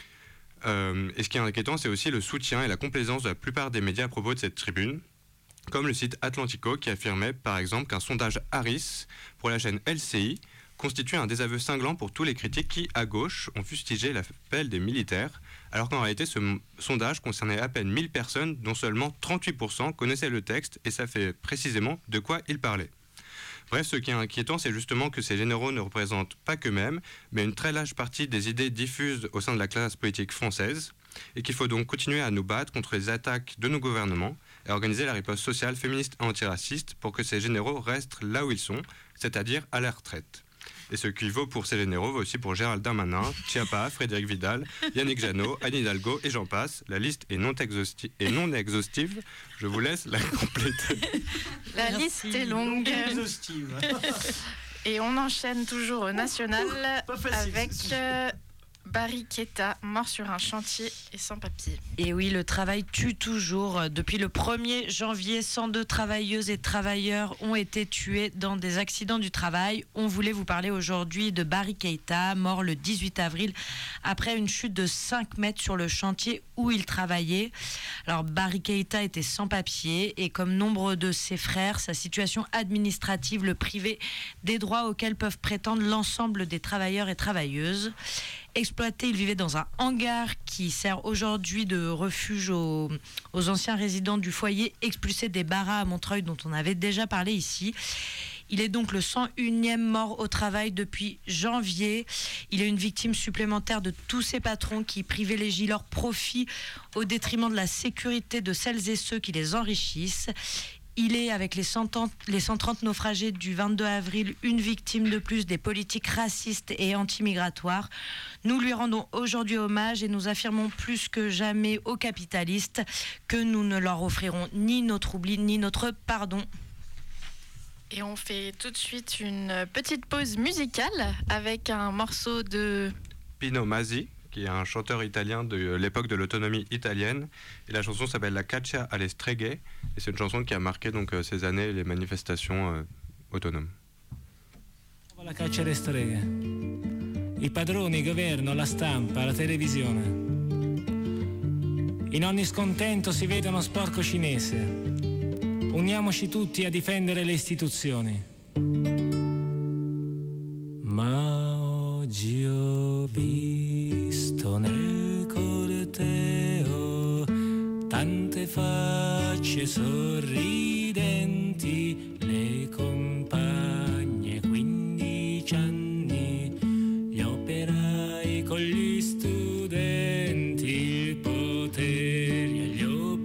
Euh, et ce qui est inquiétant, c'est aussi le soutien et la complaisance de la plupart des médias à propos de cette tribune, comme le site Atlantico qui affirmait par exemple qu'un sondage Harris pour la chaîne L C I constitue un désaveu cinglant pour tous les critiques qui, à gauche, ont fustigé l'appel des militaires, alors qu'en réalité, ce m- sondage concernait à peine mille personnes, dont seulement trente-huit pour cent connaissaient le texte, et ça fait précisément de quoi ils parlaient. Bref, ce qui est inquiétant, c'est justement que ces généraux ne représentent pas qu'eux-mêmes, mais une très large partie des idées diffuses au sein de la classe politique française, et qu'il faut donc continuer à nous battre contre les attaques de nos gouvernements et organiser la riposte sociale, féministe et antiraciste pour que ces généraux restent là où ils sont, c'est-à-dire à la retraite. Et ce qui vaut pour ces généraux vaut aussi pour Gérald Darmanin, Chiappa, Frédéric Vidal, Yannick Jadot, Anne Hidalgo et j'en passe. La liste est non, exhausti- est non exhaustive. Je vous laisse la compléter. La liste est longue. Et on enchaîne toujours au national avec euh, Barry Keita, mort sur un chantier et sans papier. Et oui, le travail tue toujours. Depuis le premier janvier, cent deux travailleuses et travailleurs ont été tués dans des accidents du travail. On voulait vous parler aujourd'hui de Barry Keita, mort le dix-huit avril après une chute de cinq mètres sur le chantier où il travaillait. Alors Barry Keita était sans papier et comme nombre de ses frères, sa situation administrative le privait des droits auxquels peuvent prétendre l'ensemble des travailleurs et travailleuses. Exploité, il vivait dans un hangar qui sert aujourd'hui de refuge aux, aux anciens résidents du foyer expulsés des Baras à Montreuil dont on avait déjà parlé ici. Il est donc le cent unième mort au travail depuis janvier. Il est une victime supplémentaire de tous ces patrons qui privilégient leur profit au détriment de la sécurité de celles et ceux qui les enrichissent. Il est, avec les cent trente naufragés du vingt-deux avril, une victime de plus des politiques racistes et anti-migratoires. Nous lui rendons aujourd'hui hommage et nous affirmons plus que jamais aux capitalistes que nous ne leur offrirons ni notre oubli ni notre pardon. Et on fait tout de suite une petite pause musicale avec un morceau de Pino Masi, qui est un chanteur italien de l'époque de l'autonomie italienne. Et la chanson s'appelle La caccia alle streghe. Et c'est une chanson qui a marqué donc, ces années les manifestations euh, autonomes. La caccia alle streghe. I padroni, il governo, la stampa, la televisione. In ogni scontento si vede uno sporco cinese. Uniamoci tutti a difendere le istituzioni. Ma oggi ho visto nel corteo tante facce sorridenti, le compagne quindici anni, gli operai con gli studenti, il potere agli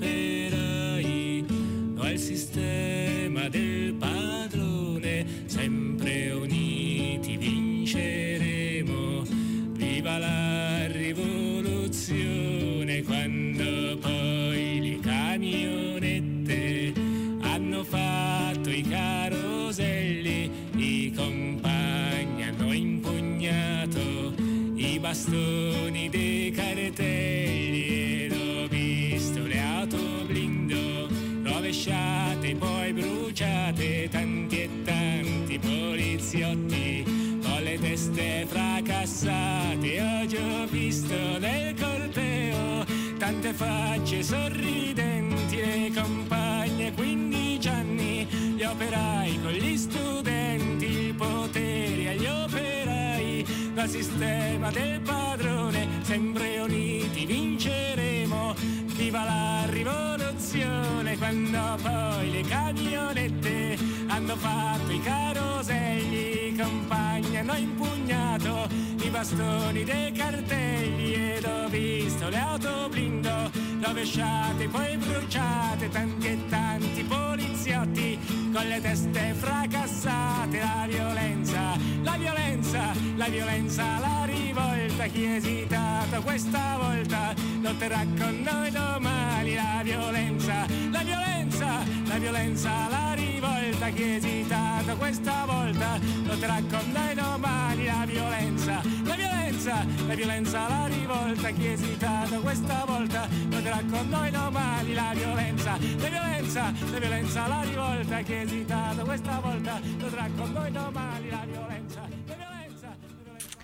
operai, no al sistema del padrone, sempre uniti vinceremo, viva la rivoluzione, quando poi le camionette hanno fatto i caroselli, i compagni hanno impugnato i bastoni dei cartelli ed ho visto le auto blindo rovesciate poi bruciate, tanti e tanti poliziotti con le teste fracassate. Oggi ho visto nel corteo tante facce sorridenti, le compagne quindici anni, gli operai con gli studenti, il potere agli operai, dal sistema del padrone, sempre uniti vinceremo, viva la rivoluzione, quando poi le camionette hanno fatto i caroselli, i compagni hanno impugnato i bastoni dei cartelli ed ho visto le auto blindo rovesciate poi bruciate, tanti e tanti poliziotti con le teste fracassate. La violenza, la violenza, la violenza, la rivolta, chi è esitato questa volta lotterà con noi domani. La violenza, la violenza, la violenza, la rivolta, chi è esitato questa volta lotterà con noi domani. La violenza, la violenza, la violenza, la rivolta, chi è esitato questa volta lotterà con noi domani. La violenza, la violenza, la violenza, la rivolta, chi è esitato questa volta lotterà con noi domani. La violenza, la violenza.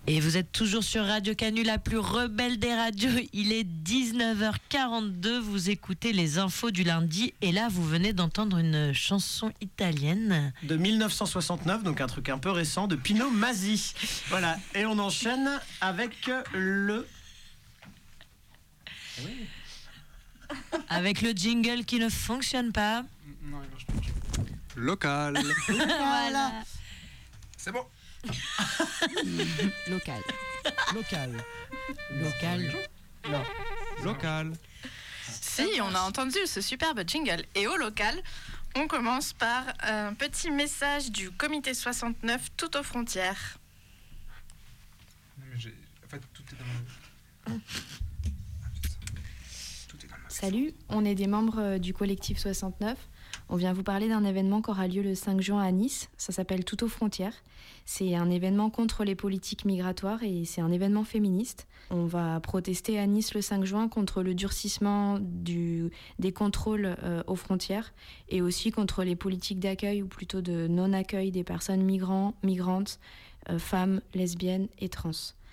Et vous êtes toujours sur Radio Canu, la plus rebelle des radios. Il est dix-neuf heures quarante-deux, vous écoutez les infos du lundi. Et là, vous venez d'entendre une chanson italienne. De mille neuf cent soixante-neuf, donc un truc un peu récent, de Pino Masi. Voilà, et on enchaîne avec le... Oui. Avec le jingle qui ne fonctionne pas. Non, il marche pas. Local. Voilà. C'est bon. Local. Local. Local. Non. Local. Si, on a entendu ce superbe jingle. Et au local, on commence par un petit message du comité soixante-neuf tout aux frontières. Non, mais j'ai... En fait, tout est dans le... Salut, on est des membres du collectif soixante-neuf. On vient vous parler d'un événement qui aura lieu le cinq juin à Nice. Ça s'appelle Tout aux frontières. C'est un événement contre les politiques migratoires et c'est un événement féministe. On va protester à Nice le cinq juin contre le durcissement du, des contrôles euh, aux frontières et aussi contre les politiques d'accueil ou plutôt de non-accueil des personnes migrants, migrantes, euh, femmes, lesbiennes et trans.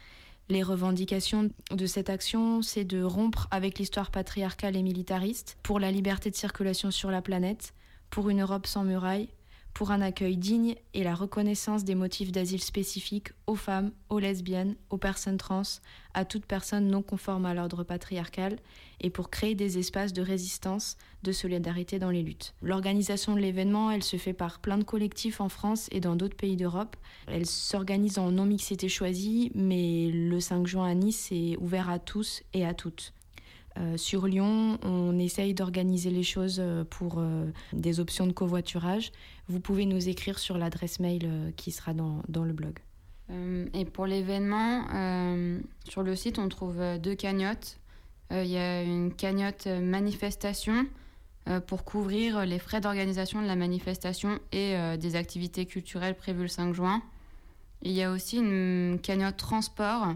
Les revendications de cette action, c'est de rompre avec l'histoire patriarcale et militariste pour la liberté de circulation sur la planète, pour une Europe sans murailles, pour un accueil digne et la reconnaissance des motifs d'asile spécifiques aux femmes, aux lesbiennes, aux personnes trans, à toute personne non conforme à l'ordre patriarcal et pour créer des espaces de résistance, de solidarité dans les luttes. L'organisation de l'événement, elle se fait par plein de collectifs en France et dans d'autres pays d'Europe. Elle s'organise en non-mixité choisie, mais le cinq juin à Nice, c'est ouvert à tous et à toutes. Euh, sur Lyon, on essaye d'organiser les choses pour euh, des options de covoiturage. Vous pouvez nous écrire sur l'adresse mail euh, qui sera dans, dans le blog. Euh, et pour l'événement, euh, sur le site, on trouve deux cagnottes. Il euh, y a une cagnotte manifestation euh, pour couvrir les frais d'organisation de la manifestation et euh, des activités culturelles prévues le cinq juin. Il y a aussi une cagnotte transport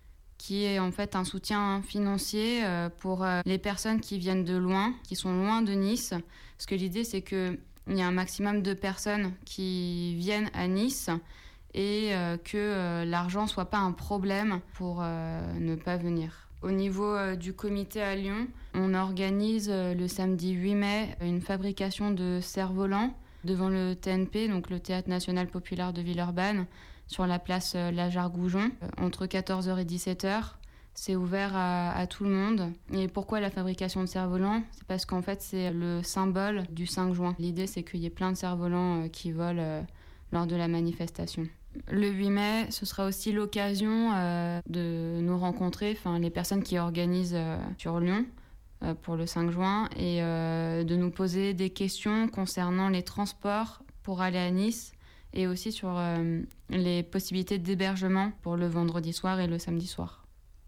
qui est en fait un soutien financier pour les personnes qui viennent de loin, qui sont loin de Nice. Parce que l'idée, c'est qu'il y a un maximum de personnes qui viennent à Nice et que l'argent ne soit pas un problème pour ne pas venir. Au niveau du comité à Lyon, on organise le samedi huit mai une fabrication de cerfs-volants devant le T N P, donc le Théâtre National Populaire de Villeurbanne, sur la place Lajargoujon, entre quatorze heures et dix-sept heures. C'est ouvert à, à tout le monde. Et pourquoi la fabrication de cerfs-volants ? C'est parce qu'en fait, c'est le symbole du cinq juin. L'idée, c'est qu'il y ait plein de cerfs-volants qui volent euh, lors de la manifestation. Le huit mai, ce sera aussi l'occasion euh, de nous rencontrer, enfin les personnes qui organisent euh, sur Lyon euh, pour le cinq juin, et euh, de nous poser des questions concernant les transports pour aller à Nice, et aussi sur euh, les possibilités d'hébergement pour le vendredi soir et le samedi soir.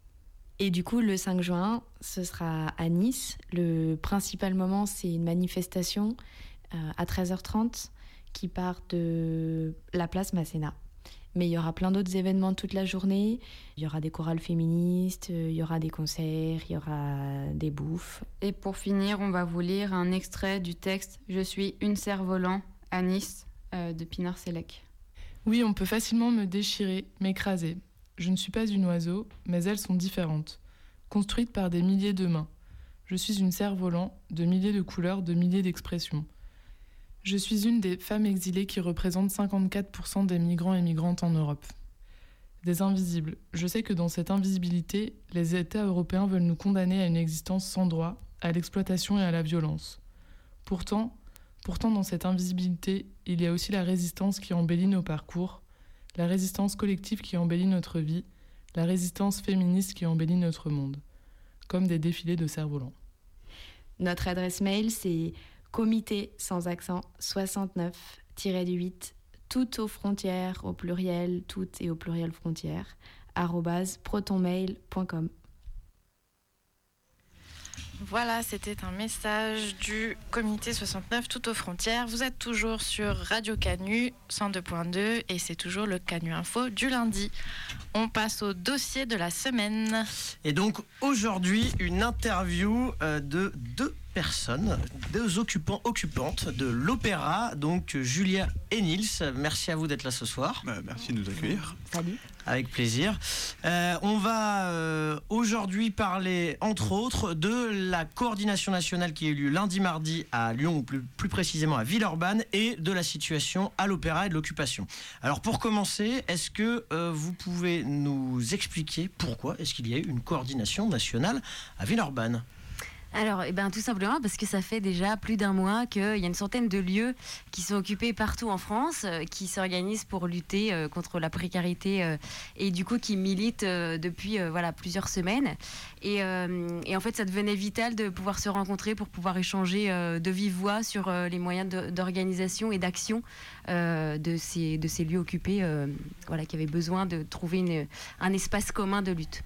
Et du coup, le cinq juin, ce sera à Nice. Le principal moment, c'est une manifestation euh, à treize heures trente qui part de la place Masséna. Mais il y aura plein d'autres événements toute la journée. Il y aura des chorales féministes, il y aura des concerts, il y aura des bouffes. Et pour finir, on va vous lire un extrait du texte « Je suis une cerf-volant à Nice » de Pinar Selek. Oui, on peut facilement me déchirer, m'écraser. Je ne suis pas une oiseau, mais elles sont différentes, construites par des milliers de mains. Je suis une cerf-volant, de milliers de couleurs, de milliers d'expressions. Je suis une des femmes exilées qui représentent cinquante-quatre pour cent des migrants et migrantes en Europe. Des invisibles. Je sais que dans cette invisibilité, les États européens veulent nous condamner à une existence sans droit, à l'exploitation et à la violence. Pourtant, Pourtant, dans cette invisibilité, il y a aussi la résistance qui embellit nos parcours, la résistance collective qui embellit notre vie, la résistance féministe qui embellit notre monde, comme des défilés de cerfs-volants. Notre adresse mail, c'est comité sans accent soixante-neuf tiret huit, tout aux frontières, au pluriel, tout et au pluriel frontières, arobase protonmail point com. Voilà, c'était un message du comité soixante-neuf tout aux frontières. Vous êtes toujours sur Radio Canu cent deux point deux et c'est toujours le Canu Info du lundi. On passe au dossier de la semaine. Et donc aujourd'hui, une interview euh, de deux personnes, deux occupants, occupantes de l'Opéra, donc Julia et Nils. Merci à vous d'être là ce soir. Bah, merci de nous accueillir. Salut. Avec plaisir. Euh, on va euh, aujourd'hui parler, entre autres, de la coordination nationale qui a eu lieu lundi, mardi à Lyon, ou plus, plus précisément à Villeurbanne, et de la situation à l'Opéra et de l'occupation. Alors pour commencer, est-ce que euh, vous pouvez nous expliquer pourquoi est-ce qu'il y a eu une coordination nationale à Villeurbanne ? Alors, eh ben, tout simplement parce que ça fait déjà plus d'un mois qu'il y a une centaine de lieux qui sont occupés partout en France, euh, qui s'organisent pour lutter euh, contre la précarité euh, et du coup qui militent euh, depuis euh, voilà, plusieurs semaines. Et, euh, et en fait, ça devenait vital de pouvoir se rencontrer pour pouvoir échanger euh, de vive voix sur euh, les moyens de, d'organisation et d'action euh, de, ces, de ces lieux occupés euh, voilà, qui avaient besoin de trouver une, un espace commun de lutte.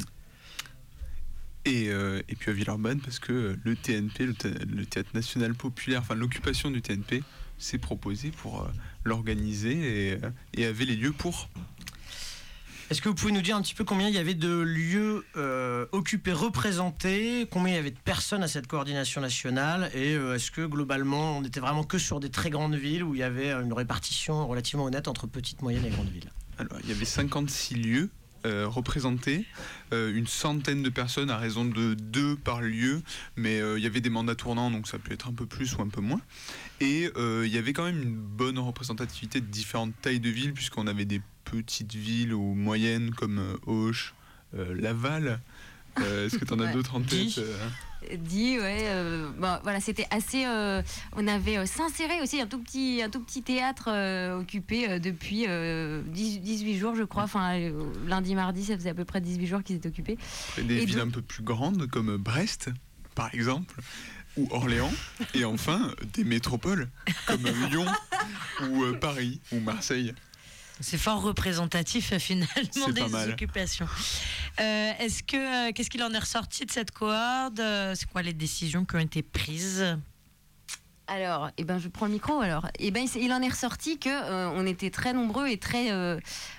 Et, euh, et puis à Villeurbanne, parce que le T N P, le, th- le Théâtre National Populaire, enfin l'occupation du T N P, s'est proposé pour euh, l'organiser et, euh, et avait les lieux pour. Est-ce que vous pouvez nous dire un petit peu combien il y avait de lieux euh, occupés, représentés, combien il y avait de personnes à cette coordination nationale, et euh, est-ce que globalement on était vraiment que sur des très grandes villes où il y avait une répartition relativement honnête entre petites, moyennes et grandes villes ? Alors il y avait cinquante-six lieux Euh, représentés, euh, une centaine de personnes à raison de deux par lieu, mais euh, il y avait des mandats tournants, donc ça peut être un peu plus ou un peu moins. Et euh, il y avait quand même une bonne représentativité de différentes tailles de villes, puisqu'on avait des petites villes ou moyennes comme euh, Auch, euh, Laval. Euh, est-ce que tu en as Ouais. d'autres en tête euh Dit, ouais, euh, bon, voilà, c'était assez. Euh, on avait euh, Saint-Céré aussi, un tout petit, un tout petit théâtre euh, occupé euh, depuis euh, dix, dix-huit jours, je crois. Enfin, euh, lundi, mardi, ça faisait à peu près dix-huit jours qu'ils étaient occupés. Et des Et villes donc- un peu plus grandes comme Brest, par exemple, ou Orléans, et enfin des métropoles comme Lyon ou euh, Paris ou Marseille. C'est fort représentatif euh, finalement C'est des pas mal. occupations. Euh, est-ce que euh, qu'est-ce qu'il en est ressorti de cette cohorde ? Euh, C'est quoi les décisions qui ont été prises ? Alors, eh ben, je prends le micro. Alors, eh ben, il, s'est- il en est ressorti que euh, on était très nombreux et très euh,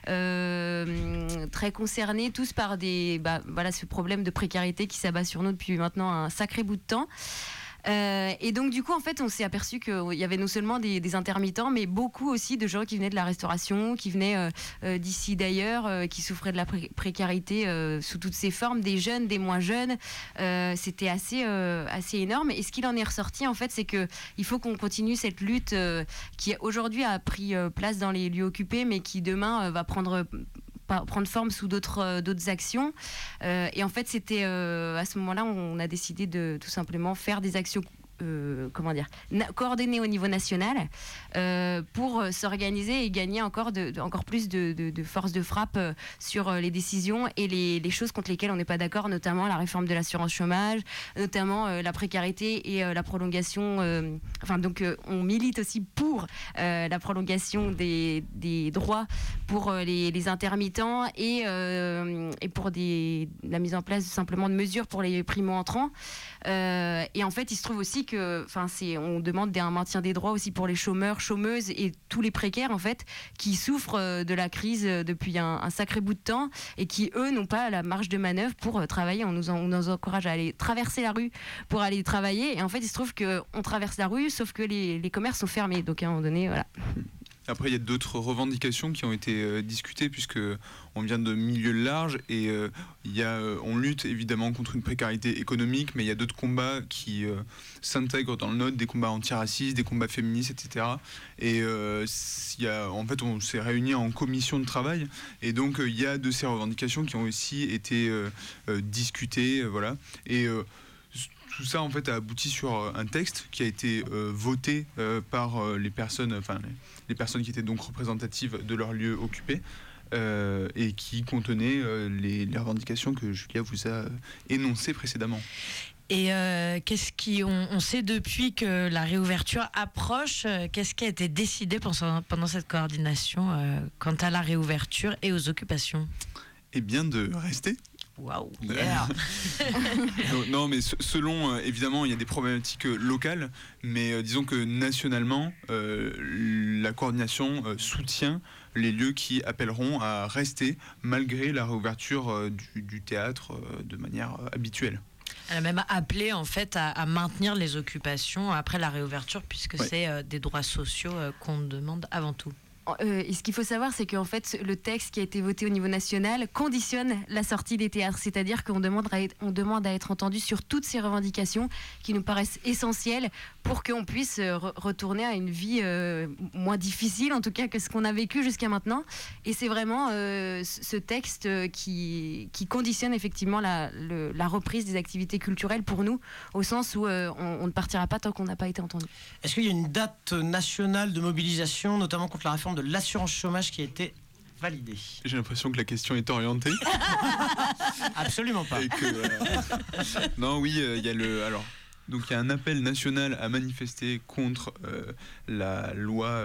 euh, très concernés tous par des bah, voilà ce problème de précarité qui s'abat sur nous depuis maintenant un sacré bout de temps. Euh, et donc du coup en fait on s'est aperçu qu'il y avait non seulement des, des intermittents mais beaucoup aussi de gens qui venaient de la restauration, qui venaient euh, euh, d'ici d'ailleurs, euh, qui souffraient de la pré- précarité euh, sous toutes ses formes, des jeunes, des moins jeunes. Euh, c'était assez, euh, assez énorme, et ce qu'il en est ressorti en fait c'est qu'il faut qu'on continue cette lutte euh, qui aujourd'hui a pris euh, place dans les lieux occupés mais qui demain euh, va prendre pa- prendre forme sous d'autres euh, d'autres actions. Euh, et en fait, c'était euh, à ce moment-là, on a décidé de tout simplement faire des actions. Euh, comment dire, na- coordonnées au niveau national euh, pour euh, s'organiser et gagner encore, de, de- encore plus de, de, de force de frappe euh, sur euh, les décisions et les, les choses contre lesquelles on n'est pas d'accord, notamment la réforme de l'assurance chômage, notamment euh, la précarité et euh, la prolongation. euh, enfin, donc, euh, on milite aussi pour euh, la prolongation des, des droits pour euh, les, les intermittents et, euh, et pour des, la mise en place simplement de mesures pour les primo-entrants. Euh, et en fait, il se trouve aussi que, enfin, c'est, on demande un maintien des droits aussi pour les chômeurs, chômeuses et tous les précaires en fait qui souffrent euh, de la crise euh, depuis un, un sacré bout de temps et qui eux n'ont pas la marge de manœuvre pour euh, travailler. On nous, en- on nous encourage à aller traverser la rue pour aller travailler, et en fait, il se trouve que on traverse la rue, sauf que les, les commerces sont fermés. Donc à un moment donné, voilà. Après, il y a d'autres revendications qui ont été euh, discutées, puisque on vient de milieux larges et euh, il y a, euh, on lutte évidemment contre une précarité économique, mais il y a d'autres combats qui euh, s'intègrent dans le nôtre, des combats antiracistes, des combats féministes, et cetera. Et euh, il y a, en fait, on s'est réunis en commission de travail, et donc euh, il y a de ces revendications qui ont aussi été euh, euh, discutées, euh, voilà. Et euh, tout ça en fait a abouti sur un texte qui a été euh, voté euh, par euh, les personnes, enfin les, les personnes qui étaient donc représentatives de leur lieu occupé, euh, et qui contenait euh, les, les revendications que Julia vous a euh, énoncées précédemment. Et euh, qu'est-ce qui, on, on sait depuis que la réouverture approche, euh, qu'est-ce qui a été décidé pendant, pendant cette coordination euh, quant à la réouverture et aux occupations ? Eh bien de rester. Waouh, yeah. non, non, mais se- selon, euh, évidemment, il y a des problématiques euh, locales, mais euh, disons que nationalement, euh, la coordination euh, soutient les lieux qui appelleront à rester malgré la réouverture euh, du, du théâtre euh, de manière euh, habituelle. Elle a même appelé en fait à, à maintenir les occupations après la réouverture, puisque Ouais. c'est euh, des droits sociaux euh, qu'on demande avant tout. Euh, et ce qu'il faut savoir, c'est qu'en fait, le texte qui a été voté au niveau national conditionne la sortie des théâtres. C'est-à-dire qu'on demande à être, on demande à être entendu sur toutes ces revendications qui nous paraissent essentielles pour qu'on puisse euh, re- retourner à une vie euh, moins difficile, en tout cas, que ce qu'on a vécu jusqu'à maintenant. Et c'est vraiment euh, ce ce texte euh, qui, qui conditionne effectivement la, le- la reprise des activités culturelles pour nous, au sens où euh, on, on ne partira pas tant qu'on n'a pas été entendu. Est-ce qu'il y a une date nationale de mobilisation, notamment contre la réforme de l'assurance chômage qui a été validée? J'ai l'impression que la question est orientée. Absolument pas. Et que, euh, non, oui, euh, il y a le. Alors, donc il y a un appel national à manifester contre euh, la loi euh,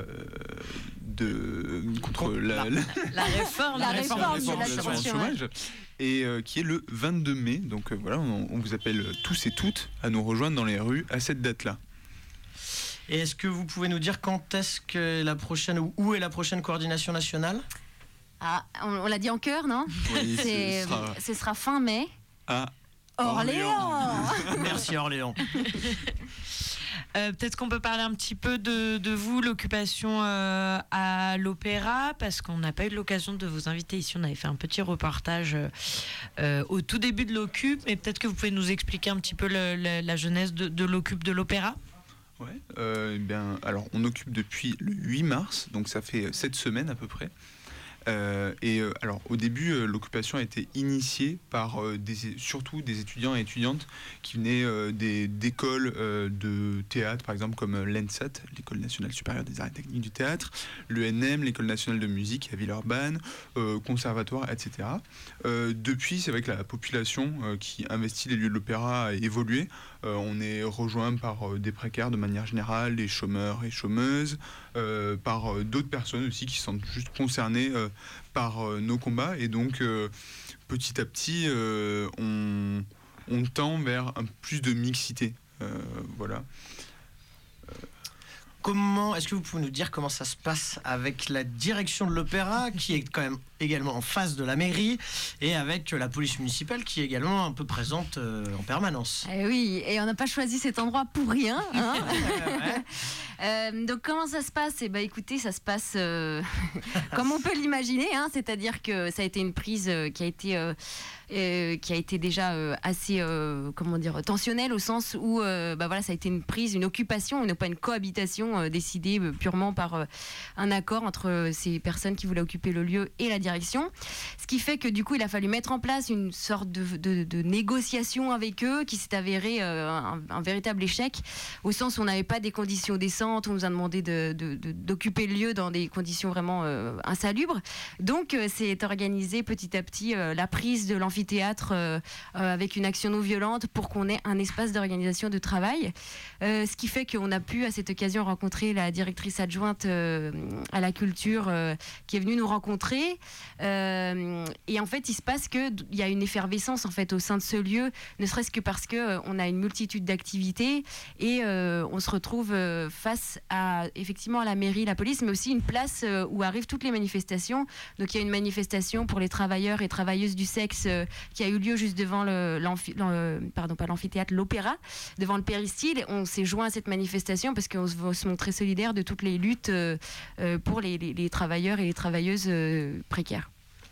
de contre la, la- La réforme, La la réforme réforme de de l'assurance l'assurance chômage. chômage, et euh, qui est le vingt-deux mai. Donc euh, voilà, on, on vous appelle tous et toutes à nous rejoindre dans les rues à cette date-là. Et est-ce que vous pouvez nous dire quand est-ce que la prochaine ou où est la prochaine coordination nationale? Ah, on, on l'a dit en chœur, non? Oui, C'est- ce sera- Ce sera fin mai. À Orléans. Merci Orléans. Euh, Peut-être qu'on peut parler un petit peu de, de vous, l'occupation euh, à l'Opéra, parce qu'on n'a pas eu l'occasion de vous inviter ici. On avait fait un petit reportage euh, au tout début de l'Occup, mais peut-être que vous pouvez nous expliquer un petit peu le- le- la genèse de, de l'Occup de l'Opéra. Ouais, euh, eh bien, alors on occupe depuis le huit mars, donc ça fait sept semaines à peu près. Euh, et euh, alors au début, euh, l'occupation a été initiée par euh, des, surtout des étudiants et étudiantes qui venaient euh, des, d'écoles euh, de théâtre, par exemple comme l'E N S A T, l'École nationale supérieure des arts et techniques du théâtre, l'E N M, l'École nationale de musique à Villeurbanne, euh, conservatoire, et cetera. Euh, depuis, c'est vrai que la population euh, qui investit les lieux de l'opéra a évolué. Euh, on est rejoint par euh, des précaires de manière générale, des chômeurs et chômeuses, euh, par euh, d'autres personnes aussi qui sont juste concernées euh, par euh, nos combats. Et donc, euh, petit à petit, euh, on, on tend vers un, plus de mixité. Euh, voilà. Comment est-ce que vous pouvez nous dire comment ça se passe avec la direction de l'Opéra, qui est quand même également en face de la mairie, et avec la police municipale, qui est également un peu présente euh, en permanence? Eh oui, et on n'a pas choisi cet endroit pour rien. Hein. Euh, donc comment ça se passe? Eh ben, écoutez, ça se passe euh, comme on peut l'imaginer, hein, c'est-à-dire que ça a été une prise euh, qui a été euh, euh, qui a été déjà euh, assez euh, comment dire tensionnelle, au sens où euh, bah voilà, ça a été une prise, une occupation, et non pas une cohabitation euh, décidée euh, purement par euh, un accord entre euh, ces personnes qui voulaient occuper le lieu et la direction. Ce qui fait que du coup, il a fallu mettre en place une sorte de, de, de négociation avec eux qui s'est avéré euh, un, un véritable échec, au sens où on n'avait pas des conditions décentes. On nous a demandé de, de, de, d'occuper le lieu dans des conditions vraiment euh, insalubres. Donc, euh, c'est organisé petit à petit euh, la prise de l'amphithéâtre euh, euh, avec une action non violente pour qu'on ait un espace d'organisation de travail. Euh, ce qui fait qu'on a pu à cette occasion rencontrer la directrice adjointe euh, à la culture euh, qui est venue nous rencontrer. Euh, et en fait, il se passe qu'il y a une effervescence en fait, au sein de ce lieu, ne serait-ce que parce qu'on euh, a une multitude d'activités et euh, on se retrouve euh, face à, effectivement, à la mairie, la police, mais aussi une place euh, où arrivent toutes les manifestations. Donc il y a une manifestation pour les travailleurs et travailleuses du sexe euh, qui a eu lieu juste devant le, l'amphi, l'en- pardon, pas l'amphithéâtre, l'opéra, devant le péristyle. On s'est joint à cette manifestation parce qu'on veut se montrer solidaire de toutes les luttes euh, euh, pour les, les, les travailleurs et les travailleuses euh, précaires.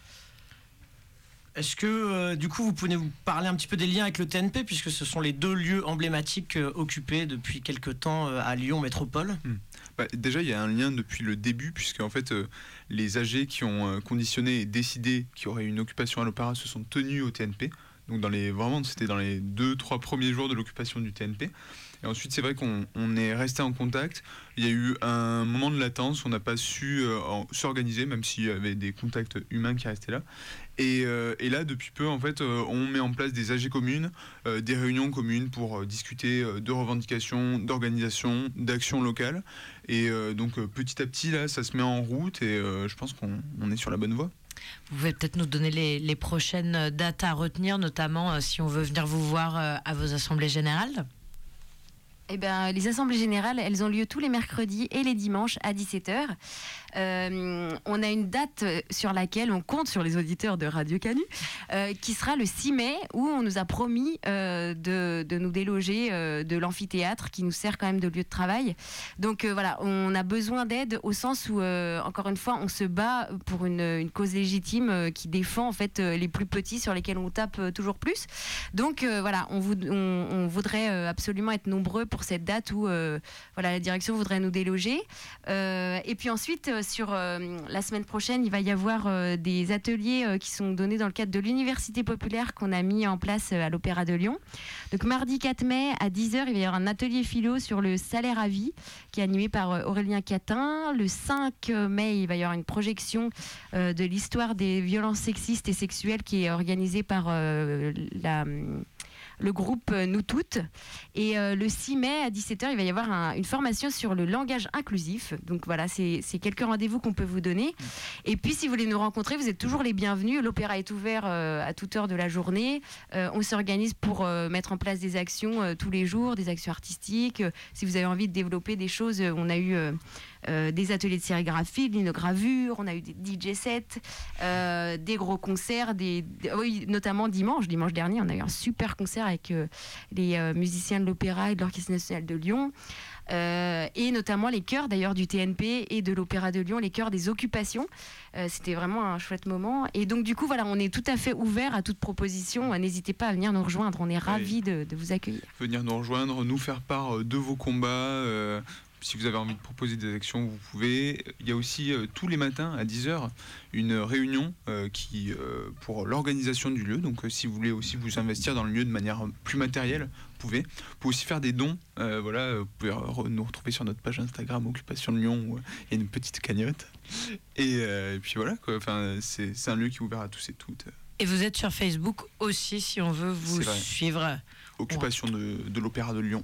Est-ce que, euh, du coup, vous pouvez nous parler un petit peu des liens avec le T N P, puisque ce sont les deux lieux emblématiques euh, occupés depuis quelque temps euh, à Lyon Métropole? Hmm. Bah, déjà, il y a un lien depuis le début, puisque en fait, euh, les A G qui ont euh, conditionné et décidé qu'il y aurait une occupation à l'opéra se sont tenus au T N P. Donc, dans les, vraiment, c'était dans les deux, trois premiers jours de l'occupation du T N P. Et ensuite, c'est vrai qu'on on est resté en contact. Il y a eu un moment de latence, on n'a pas su euh, en- s'organiser, même s'il y avait des contacts humains qui restaient là. Et, euh, et là, depuis peu, en fait, euh, on met en place des A G communes, euh, des réunions communes pour euh, discuter euh, de revendications, d'organisation, d'actions locales. Et euh, donc, euh, petit à petit, là, ça se met en route et euh, je pense qu'on on est sur la bonne voie. Vous pouvez peut-être nous donner les, les prochaines dates à retenir, notamment euh, si on veut venir vous voir euh, à vos assemblées générales. Eh ben, les assemblées générales, elles ont lieu tous les mercredis et les dimanches à dix-sept heures. Euh, on a une date sur laquelle on compte sur les auditeurs de Radio Canu, euh, qui sera le six mai, où on nous a promis euh, de, de nous déloger euh, de l'amphithéâtre, qui nous sert quand même de lieu de travail. Donc euh, voilà, on a besoin d'aide au sens où, euh, encore une fois, on se bat pour une, une cause légitime euh, qui défend en fait euh, les plus petits sur lesquels on tape euh, toujours plus. Donc euh, voilà, on, voud- on, on voudrait euh, absolument être nombreux pour cette date où euh, voilà, la direction voudrait nous déloger. Euh, et puis ensuite, euh, sur euh, la semaine prochaine, il va y avoir euh, des ateliers euh, qui sont donnés dans le cadre de l'université populaire qu'on a mis en place euh, à l'Opéra de Lyon. Donc mardi quatre mai à dix heures, il va y avoir un atelier philo sur le salaire à vie qui est animé par euh, Aurélien Catin. Le cinq mai, il va y avoir une projection euh, de l'histoire des violences sexistes et sexuelles qui est organisée par euh, la... le groupe Nous Toutes. Et euh, le six mai à dix-sept heures, il va y avoir un, une formation sur le langage inclusif. Donc voilà, c'est, c'est quelques rendez-vous qu'on peut vous donner. Et puis si vous voulez nous rencontrer, vous êtes toujours les bienvenus. L'opéra est ouvert euh, à toute heure de la journée. Euh, on s'organise pour euh, mettre en place des actions euh, tous les jours, des actions artistiques. Euh, si vous avez envie de développer des choses, euh, on a eu... Euh, Euh, des ateliers de sérigraphie, de linogravure, on a eu des D J sets, euh, des gros concerts, des, des, oui, notamment dimanche, dimanche dernier, on a eu un super concert avec euh, les euh, musiciens de l'Opéra et de l'Orchestre National de Lyon, euh, et notamment les chœurs d'ailleurs du T N P et de l'Opéra de Lyon, les chœurs des occupations. Euh, c'était vraiment un chouette moment. Et donc du coup, voilà, on est tout à fait ouvert à toute proposition. N'hésitez pas à venir nous rejoindre, on est ravis de, de vous accueillir. Venir nous rejoindre, nous faire part de vos combats. Euh... Si vous avez envie de proposer des actions, vous pouvez. Il y a aussi euh, tous les matins à dix heures une réunion euh, qui, euh, pour l'organisation du lieu. Donc euh, si vous voulez aussi vous investir dans le lieu de manière plus matérielle, vous pouvez. Vous pouvez aussi faire des dons. Euh, voilà, vous pouvez re- nous retrouver sur notre page Instagram Occupation Lyon où il y a une petite cagnotte. Et, euh, et puis voilà, quoi. Enfin, c'est, c'est un lieu qui est ouvert à tous et toutes. Et vous êtes sur Facebook aussi si on veut vous suivre. Occupation de, de l'Opéra de Lyon.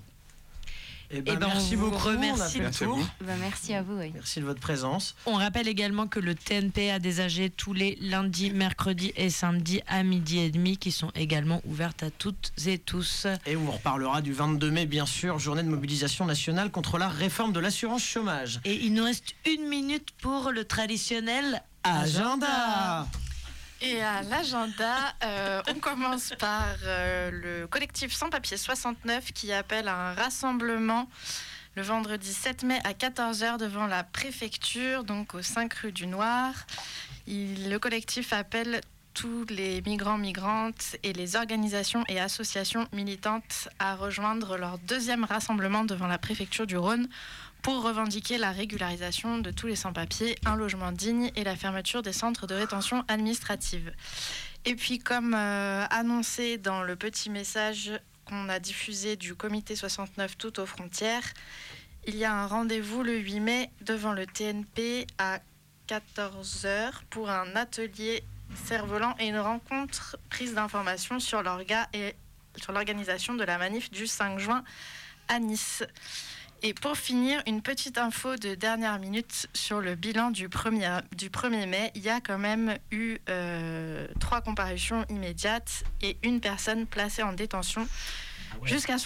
Eh ben, Eh ben, merci on vous beaucoup. remercie On a fait le Merci à tour. vous. Bah, merci à vous. Oui. Merci de votre présence. On rappelle également que le T N P a des A G tous les lundis, mercredis et samedis à midi et demi qui sont également ouvertes à toutes et tous. Et on vous reparlera du vingt-deux mai, bien sûr, journée de mobilisation nationale contre la réforme de l'assurance chômage. Et il nous reste une minute pour le traditionnel agenda. Et à l'agenda, euh, on commence par euh, le collectif Sans Papier soixante-neuf qui appelle à un rassemblement le vendredi sept mai à quatorze heures devant la préfecture, donc aux cinq rue du Noir. Il, le collectif appelle tous les migrants, migrantes et les organisations et associations militantes à rejoindre leur deuxième rassemblement devant la préfecture du Rhône pour revendiquer la régularisation de tous les sans-papiers, un logement digne et la fermeture des centres de rétention administrative. Et puis, comme euh, annoncé dans le petit message qu'on a diffusé du comité soixante-neuf Toutes aux frontières, il y a un rendez-vous le huit mai devant le T N P à quatorze heures pour un atelier cerf-volant et une rencontre prise d'informations sur, l'orga et, sur l'organisation de la manif du cinq juin à Nice. Et pour finir, une petite info de dernière minute sur le bilan du premier, du premier mai. Il y a quand même eu euh, trois comparutions immédiates et une personne placée en détention jusqu'à